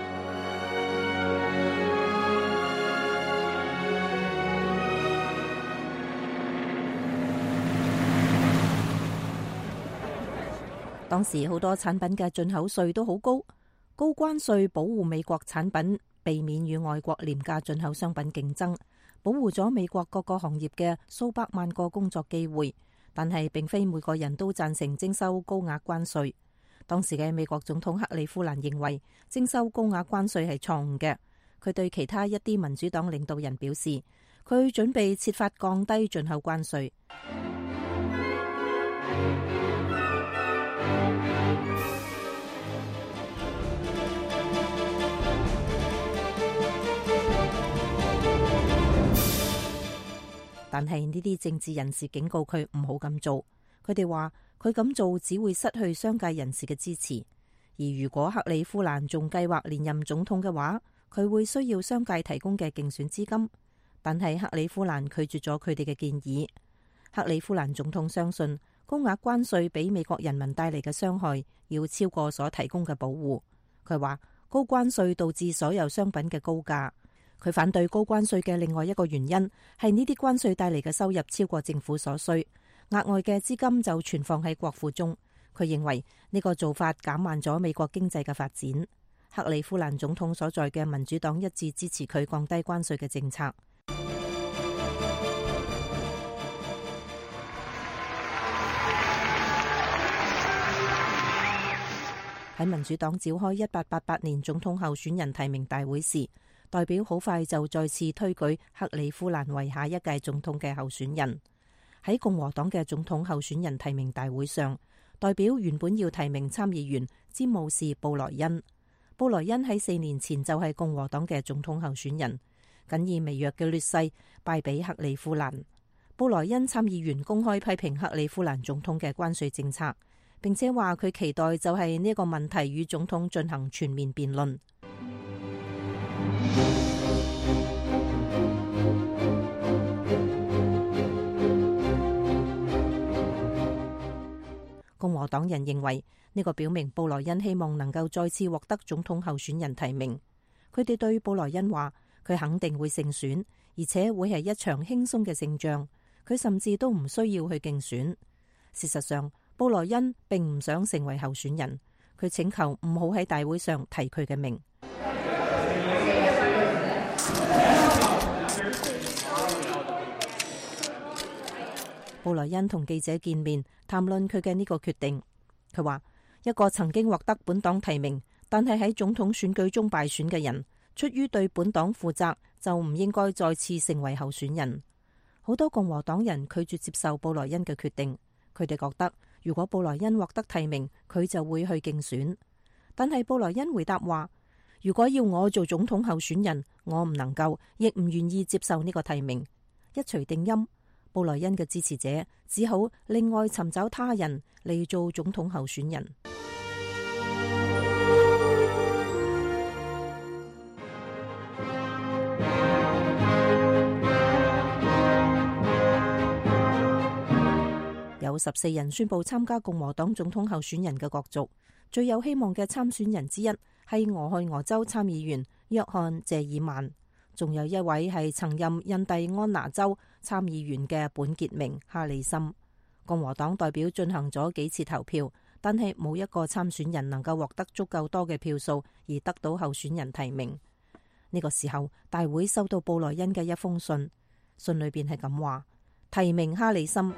當時好多產品嘅進口稅都好高，高關稅保護美國產品避免與外國廉價進口商品競爭，保護咗美國各個行業嘅數百萬個工作機會。但係並非每個人都贊成徵收高額關稅。當時嘅美國總統克里夫蘭認為徵收高額關稅係錯誤嘅。佢對其他一啲民主黨領導人表示，佢準備設法降低進口關稅。但係呢啲政治人士警告佢唔好咁做，佢哋話佢咁做只會失去商界人士嘅支持，而如果克里夫蘭仲計劃連任總統嘅話，佢會需要商界提供嘅競選資金。但係克里夫蘭拒絕咗佢哋嘅建議。克里夫蘭總統相信高額關稅俾美國人民帶嚟嘅傷害要超過所提供嘅保護。佢話高關稅導致所有商品嘅高價。佢反對高關稅嘅另外一個原因係呢啲關稅帶嚟嘅收入超過政府所需，額外嘅資金就存放喺國庫中。佢認為呢個做法減慢咗美國經濟嘅發展。克里夫蘭總統所在嘅民主黨一致支持佢降低關稅嘅政策。喺民主黨召開一八八八年總統候選人提名大會時，代表好快就再次推舉克里夫蘭為下一屆總統嘅候選人。喺共和黨嘅總統候選人提名大會上，代表原本要提名參議員詹姆士布萊恩。布萊恩喺四年前就係共和黨嘅總統候選人，僅以微弱嘅劣勢敗俾克里夫蘭。布萊恩參議員公開批評克里夫蘭總統嘅關稅政策，並且話佢期待就係呢個問題與總統進行全面辯論。 和黨人認為呢個表明布萊恩希望能夠再次獲得總統候選人提名。佢哋對布萊恩話，佢肯定會勝選，而且會係一場輕鬆嘅勝仗。佢甚至都唔需要去競選。事實上，布萊恩並唔想成為候選人，佢請求唔好喺大會上提佢嘅名。布萊恩同記者見面，談論佢嘅呢個決定。佢話，一個曾經獲得本黨提名，但係喺總統選舉中敗選嘅人，出於對本黨負責，就唔應該再次成為候選人。好多共和黨人拒絕接受布萊恩嘅決定，佢哋覺得如果布萊恩獲得提名，佢就會去競選。但係布萊恩回答話，如果要我做總統候選人，我唔能夠，亦唔願意接受呢個提名。一錘定音，布萊恩嘅支持者只好另外尋找他人嚟做總統候選人。有十四人宣布參加共和黨總統候選人嘅角逐，最有希望嘅參選人之一係俄亥俄州參議員約翰謝爾曼，仲有一位係曾任印第安納州參議員嘅本傑明哈里森。共和黨代表進行咗幾次投票，但係冇一個參選人能夠獲得足夠多嘅票數而得到候選人提名。呢個時候，大會收到布萊恩嘅一封信，信裏邊係咁話：提名哈里森。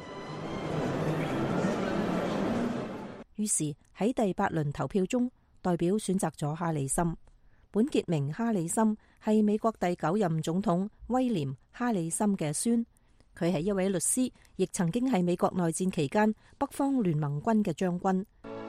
於是喺第八輪投票中，代表選擇咗哈里森。本傑明哈里森係美國第九任總統威廉哈里森嘅孫，佢係一位律師，亦曾經係美國內戰期間北方聯盟軍嘅將軍。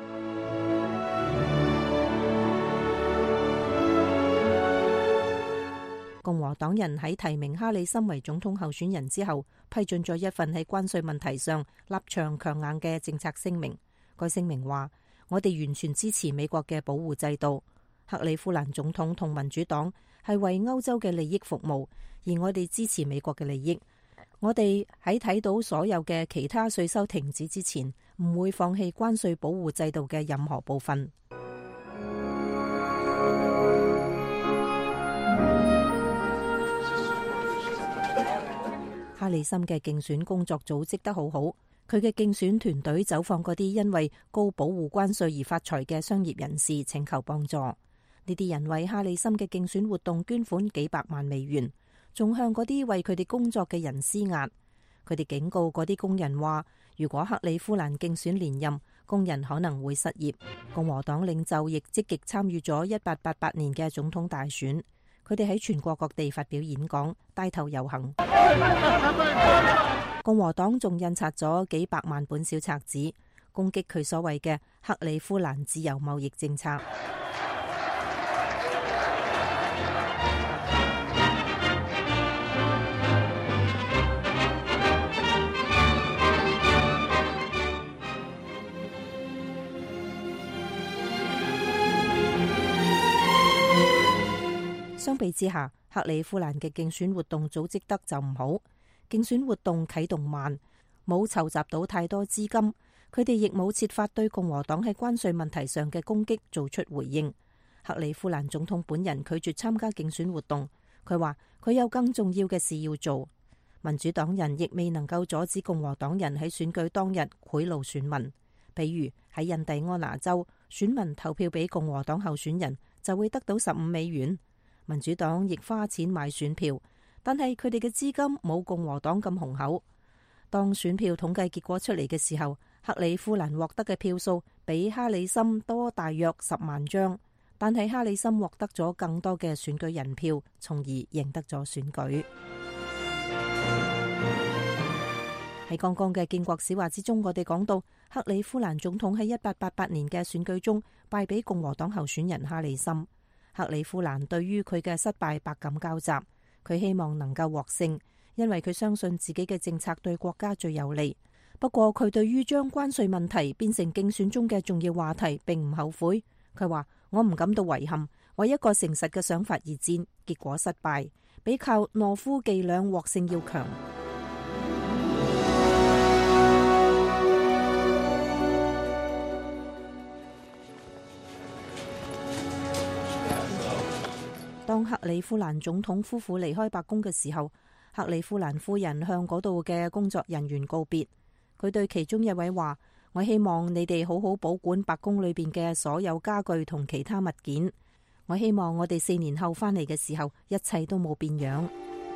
共和黨人喺提名哈里森為總統候選人之後，批准咗一份喺關稅問題上立場強硬嘅政策聲明。該聲明話：我哋完全支持美國嘅保護制度。克里夫蘭總統同民主黨係為歐洲嘅利益服務，而我哋支持美國嘅利益。我哋喺睇到所有嘅其他稅收停止之前，唔會放棄關稅保護制度嘅任何部分。哈里森嘅競選工作組織得好好。佢嘅競選團隊走訪嗰啲因為高保護關稅而發財嘅商業人士，請求幫助。呢啲人為哈里森嘅競選活動捐款幾百萬美元，仲向嗰啲為佢哋工作嘅人施壓。佢哋警告嗰啲工人話，如果克里夫蘭競選連任，工人可能會失業。共和黨領袖亦積極參與咗一八八八年嘅總統大選。佢哋喺全國各地發表演講，帶頭遊行。共和黨仲印刷咗幾百萬本小冊子，攻擊佢所謂嘅克里夫蘭自由貿易政策。相比之下，克里夫蘭嘅競選活動組織得就唔好，競選活動啟動慢，冇籌集到太多資金，佢哋亦冇設法對共和黨喺關稅問題上嘅攻擊做出回應。克里夫蘭總統本人拒絕參加競選活動，佢話佢有更重要嘅事要做。民主黨人亦未能夠阻止共和黨人喺選舉當日賄賂選民，比如喺印第安納州，選民投票俾共和黨候選人就會得到十五美元。民主黨亦花錢買選票，但係佢哋嘅資金冇共和黨咁雄厚。當選票統計結果出嚟嘅時候，克里夫蘭獲得嘅票數比哈里森多大約十萬張，但係哈里森獲得咗更多嘅選舉人票，從而贏得咗選舉。喺剛剛嘅建國史話之中，我哋講到克里夫蘭總統喺一八八八年嘅選舉中敗俾共和黨候選人哈里森。克里夫蘭對於佢嘅失敗百感交集，佢希望能夠獲勝，因為佢相信自己嘅政策對國家最有利。不過佢對於將關稅問題變成競選中嘅重要話題並唔後悔。佢話：我唔感到遺憾，為一個誠實嘅想法而戰，結果失敗，比靠懦夫伎倆獲勝要強。 當克里夫蘭總統夫婦離開白宮嘅時候，克里夫蘭夫人向嗰度嘅工作人員告別。佢對其中一位話：我希望你哋好好保管白宮裏邊嘅所有家具同其他物件。我希望我哋四年後返嚟嘅時候，一切都冇變樣。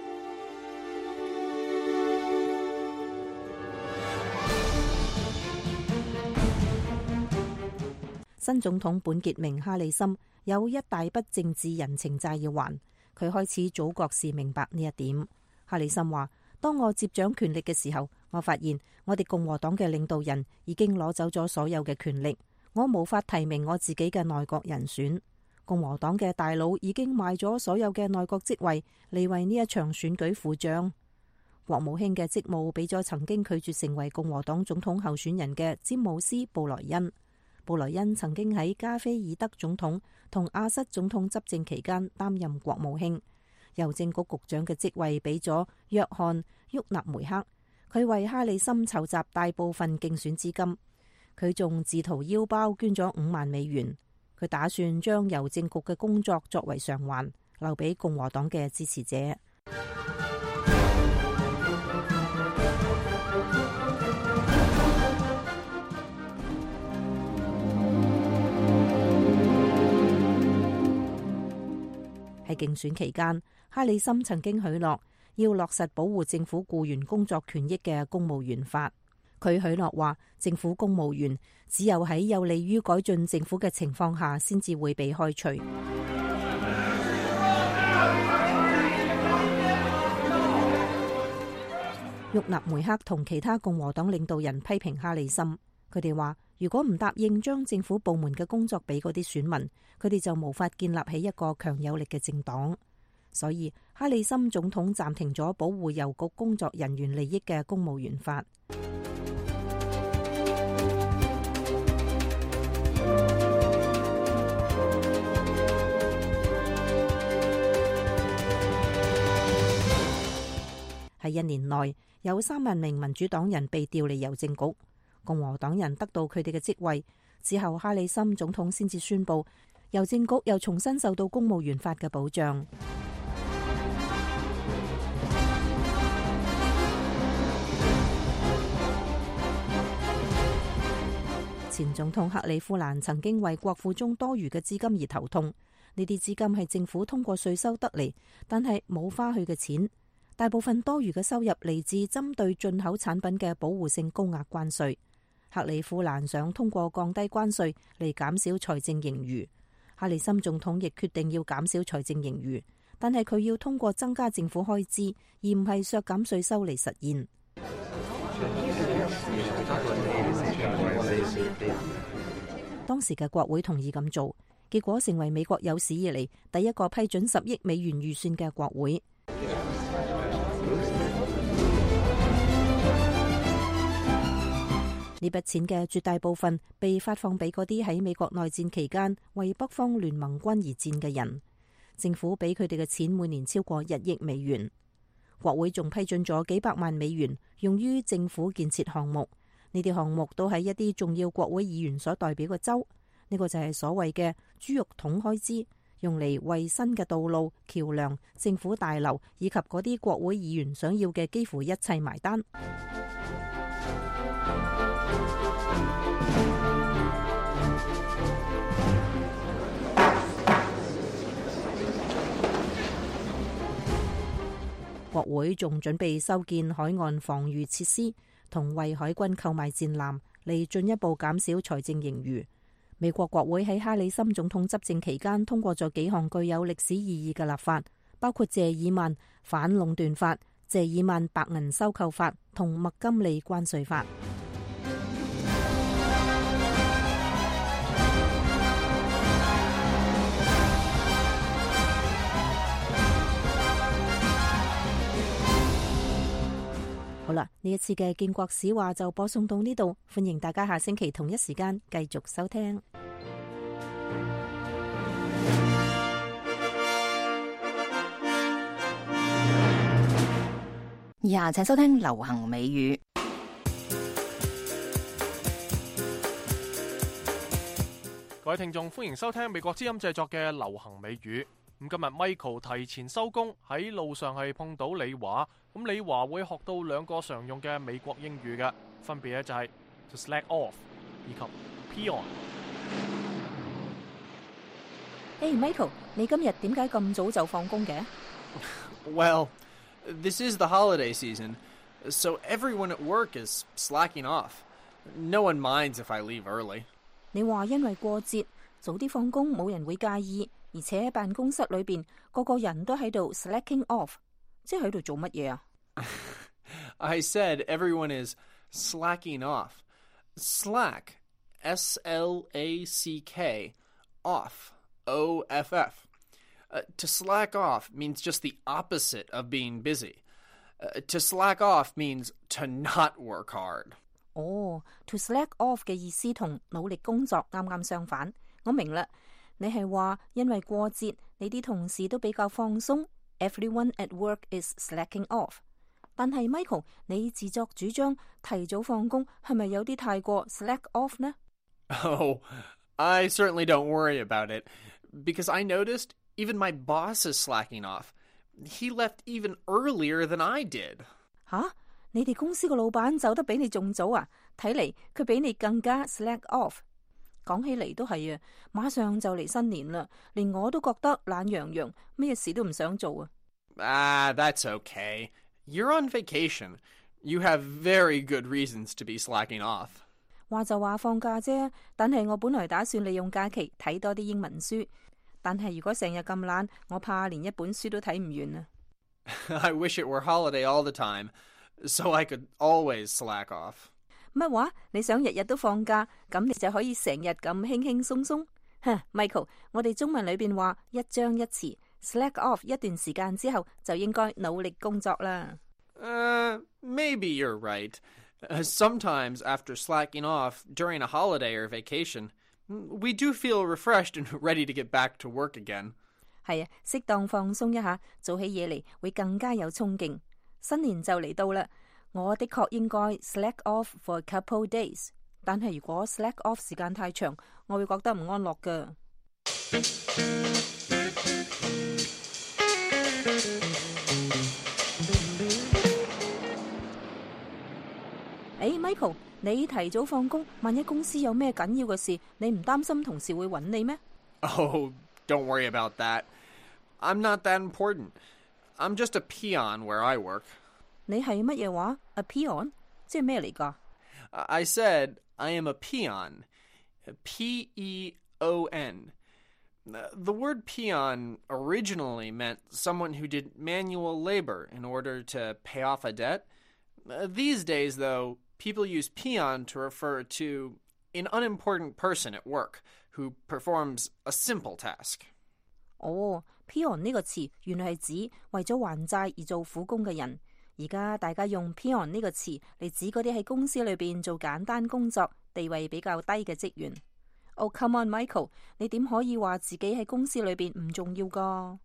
新總統本傑明哈里森有一大筆政治人情債要還，佢開始早覺士明白呢一點。哈里森話：當我接掌權力嘅時候，我發現我哋共和黨嘅領導人已經攞走咗所有嘅權力，我無法提名我自己嘅內閣人選。共和黨嘅大佬已經賣咗所有嘅內閣職位嚟為呢一場選舉付賬。國務卿嘅職務俾咗曾經拒絕成為共和黨總統候選人嘅詹姆斯·布萊恩。布萊恩曾經喺加菲爾德總統同阿瑟總統執政期間擔任國務卿。郵政局局長嘅職位俾咗約翰·沃納梅克，佢為哈里森籌集大部分競選資金。佢仲自掏腰包捐咗五萬美元。佢打算將郵政局嘅工作作為償還，留俾共和黨嘅支持者。喺競選期間，哈里森曾經許諾要落實保護政府僱員工作權益嘅公務員法。佢許諾話，政府公務員只有喺有利於改進政府嘅情況下，先至會被開除。沃納梅克同其他共和黨領導人批評哈里森，佢哋話：如果唔答應將政府部門嘅工作俾嗰啲選民，佢哋就無法建立起一個強有力嘅政黨。所以哈里森總統暫停咗保護郵局工作人員利益嘅公務員法。喺一年內，有三萬名民主黨人被調離郵政局，共和黨人得到佢哋嘅職位之後，哈里森總統先至宣布郵政局又重新受到公務員法嘅保障。前總統克里夫蘭曾經為國庫中多餘嘅資金而頭痛，呢啲資金係政府通過稅收得嚟，但係冇花去嘅錢。大部分多餘嘅收入嚟自針對進口產品嘅保護性高額關稅。克里夫蘭想通過降低關稅嚟減少財政盈餘，哈里森總統亦決定要減少財政盈餘，但係佢要通過增加政府開支，而唔係削減稅收嚟實現。當時嘅國會同意咁做，結果成為美國有史以嚟第一個批准十億美元預算嘅國會。呢筆錢嘅絕大部分被發放俾嗰啲喺美國內戰期間為北方聯盟軍而戰嘅人。政府俾佢哋嘅錢每年超過一億美元。國會仲批准咗幾百萬美元用於政府建設項目，呢啲項目都係一啲重要國會議員所代表嘅州。呢個就係所謂嘅豬肉桶開支，用嚟為新嘅道路、橋樑、政府大樓以及嗰啲國會議員想要嘅幾乎一切埋單。國會仲準備修建海岸防禦設施，同為海軍購買戰艦，嚟進一步減少財政盈餘。美國國會喺哈里森總統執政期間通過咗幾項具有歷史意義嘅立法，包括謝爾曼反壟斷法、謝爾曼白銀收購法同麥金利關稅法。好啦，呢一次嘅建國史話就播送到呢度，歡迎大家下星期同一時間繼續收聽。 以下請收聽流行美語。 各位聽眾，歡迎收聽美國之音製作嘅流行美語。 咁今日 Michael 提前收工，喺路上係碰到李華，咁李華會學到兩個常用嘅美國英語嘅，分別咧就係 to slack off 以及 pee on。 誒、hey, Michael， 你今日點解咁早就放工嘅？ Well, this is the holiday season, so everyone at work is slacking off. No one minds if I leave early. 你話因為過節早啲放工冇人會介意，而且喺辦公室裏邊個個人都喺度 slacking off， 即係喺度做乜嘢啊？ I said everyone is slacking off. Slack, S L A C K, off, O F F. Uh, to slack off means just the opposite of being busy. Uh, to slack off means to not work hard. 哦、oh, to slack off 嘅意思同努力工作啱啱相反。我明啦，你係話因為過節，你啲同事都比較放鬆。Everyone at work is slacking off。但係 Michael， 你自作主張提早放工，係咪有啲太過 slack off 呢？ Oh, I certainly don't worry about it, because I noticed even my boss is slacking off. He left even earlier than I did. 吓？你哋公司個老闆走得比你仲早啊？睇嚟佢比你更加 slack off。講起嚟都係啊，馬上就嚟新年啦，連我都覺得懶洋洋，咩事都唔想做啊。 Ah, that's okay. You're on vacation. You have very good reasons to be slacking off. 話就話放假啫，但係我本來打算利用假期睇多啲英文書，但係如果成日咁懶，我怕連一本書都睇唔完啊。 I wish it were holiday all the time, so I could always slack off. 乜話？你想日日都放假，咁你就可以成日咁輕輕鬆鬆？哼 ，Michael， 我哋中文裏邊話一張一詞 ，slack off 一段時間之後就應該努力工作啦。 Uh, maybe you're right. Uh, sometimes after slacking off during a holiday or vacation, we do feel refreshed and ready to get back to work again. 係啊，適當放鬆一下，做起嘢嚟會更加有衝勁。新年就嚟到啦，我的確應該 slack off for a couple days， 但係如果 slack off 時間太長，我會覺得唔安樂㗎。誒 ，Michael， 你提早放工，萬一公司有咩緊要嘅事，你唔擔心同事會揾你咩？ Oh, don't worry about that. I'm not that important. I'm just a peon where I work. 你係乜嘢話 ？A peon？ 即係咩嚟㗎？ I said I am a peon. P E O N. The word peon originally meant someone who did manual labor in order to pay off a debt. These days, though, people use peon to refer to an unimportant person at work who performs a simple task. 哦 peon 呢個詞原來係指為咗還債而做苦工嘅人。而家大家用 peon 呢個詞嚟指嗰啲喺公司裏邊做簡單工作、地位比較低嘅職員。Oh, come on, Michael， 你點可以話自己喺公司裏邊唔重要㗎？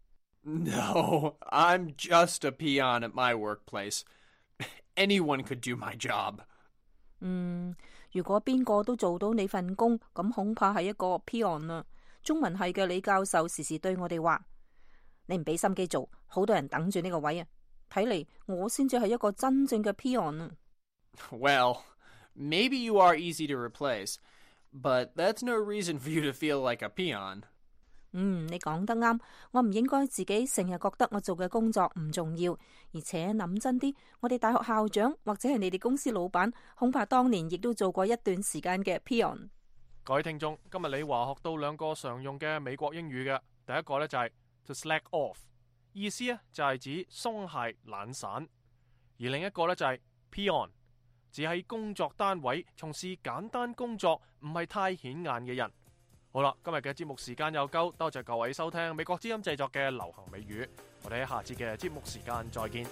No, I'm just a peon at my workplace. Anyone could do my job. 嗯，如果邊個都做到你份工，咁恐怕係一個 peon 啦。中文系嘅李教授時時對我哋話：你唔俾心機做，好多人等住呢個位啊！睇嚟我先至係一個真正嘅 peon 啊。 Well, maybe you are easy to replace, but that's no reason for you to feel like a peon. 嗯，你講得啱，我唔應該自己成日覺得我做嘅工作唔重要，而且諗真啲，我哋大學校長或者係你哋公司老闆，恐怕當年亦都做過一段時間嘅 peon。 各位聽眾，今日李華學到兩個常用嘅美國英語嘅，第一個呢就係 to slack off， 意思呢就係指鬆懈懶散，而另一個呢就係 peon， 指喺工作單位從事簡單工作唔係太顯眼嘅人。好啦，今日嘅節目時間又夠，多謝各位收聽美國之音製作嘅流行美語，我哋喺下次嘅節目時間再見。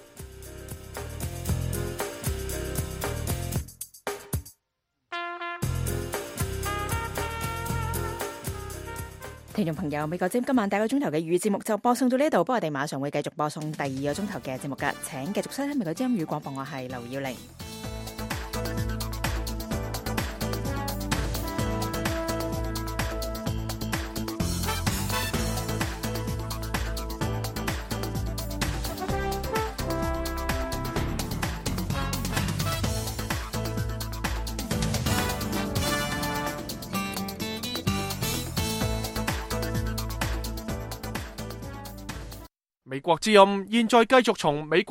聽眾朋友，美國之音今晚第一個鐘頭嘅語節目就播送到呢度，不過我哋馬上會繼續播送第二個鐘頭嘅節目㗎，請繼續收聽美國之音語廣播，我係劉耀玲。 美國之音現在繼續從美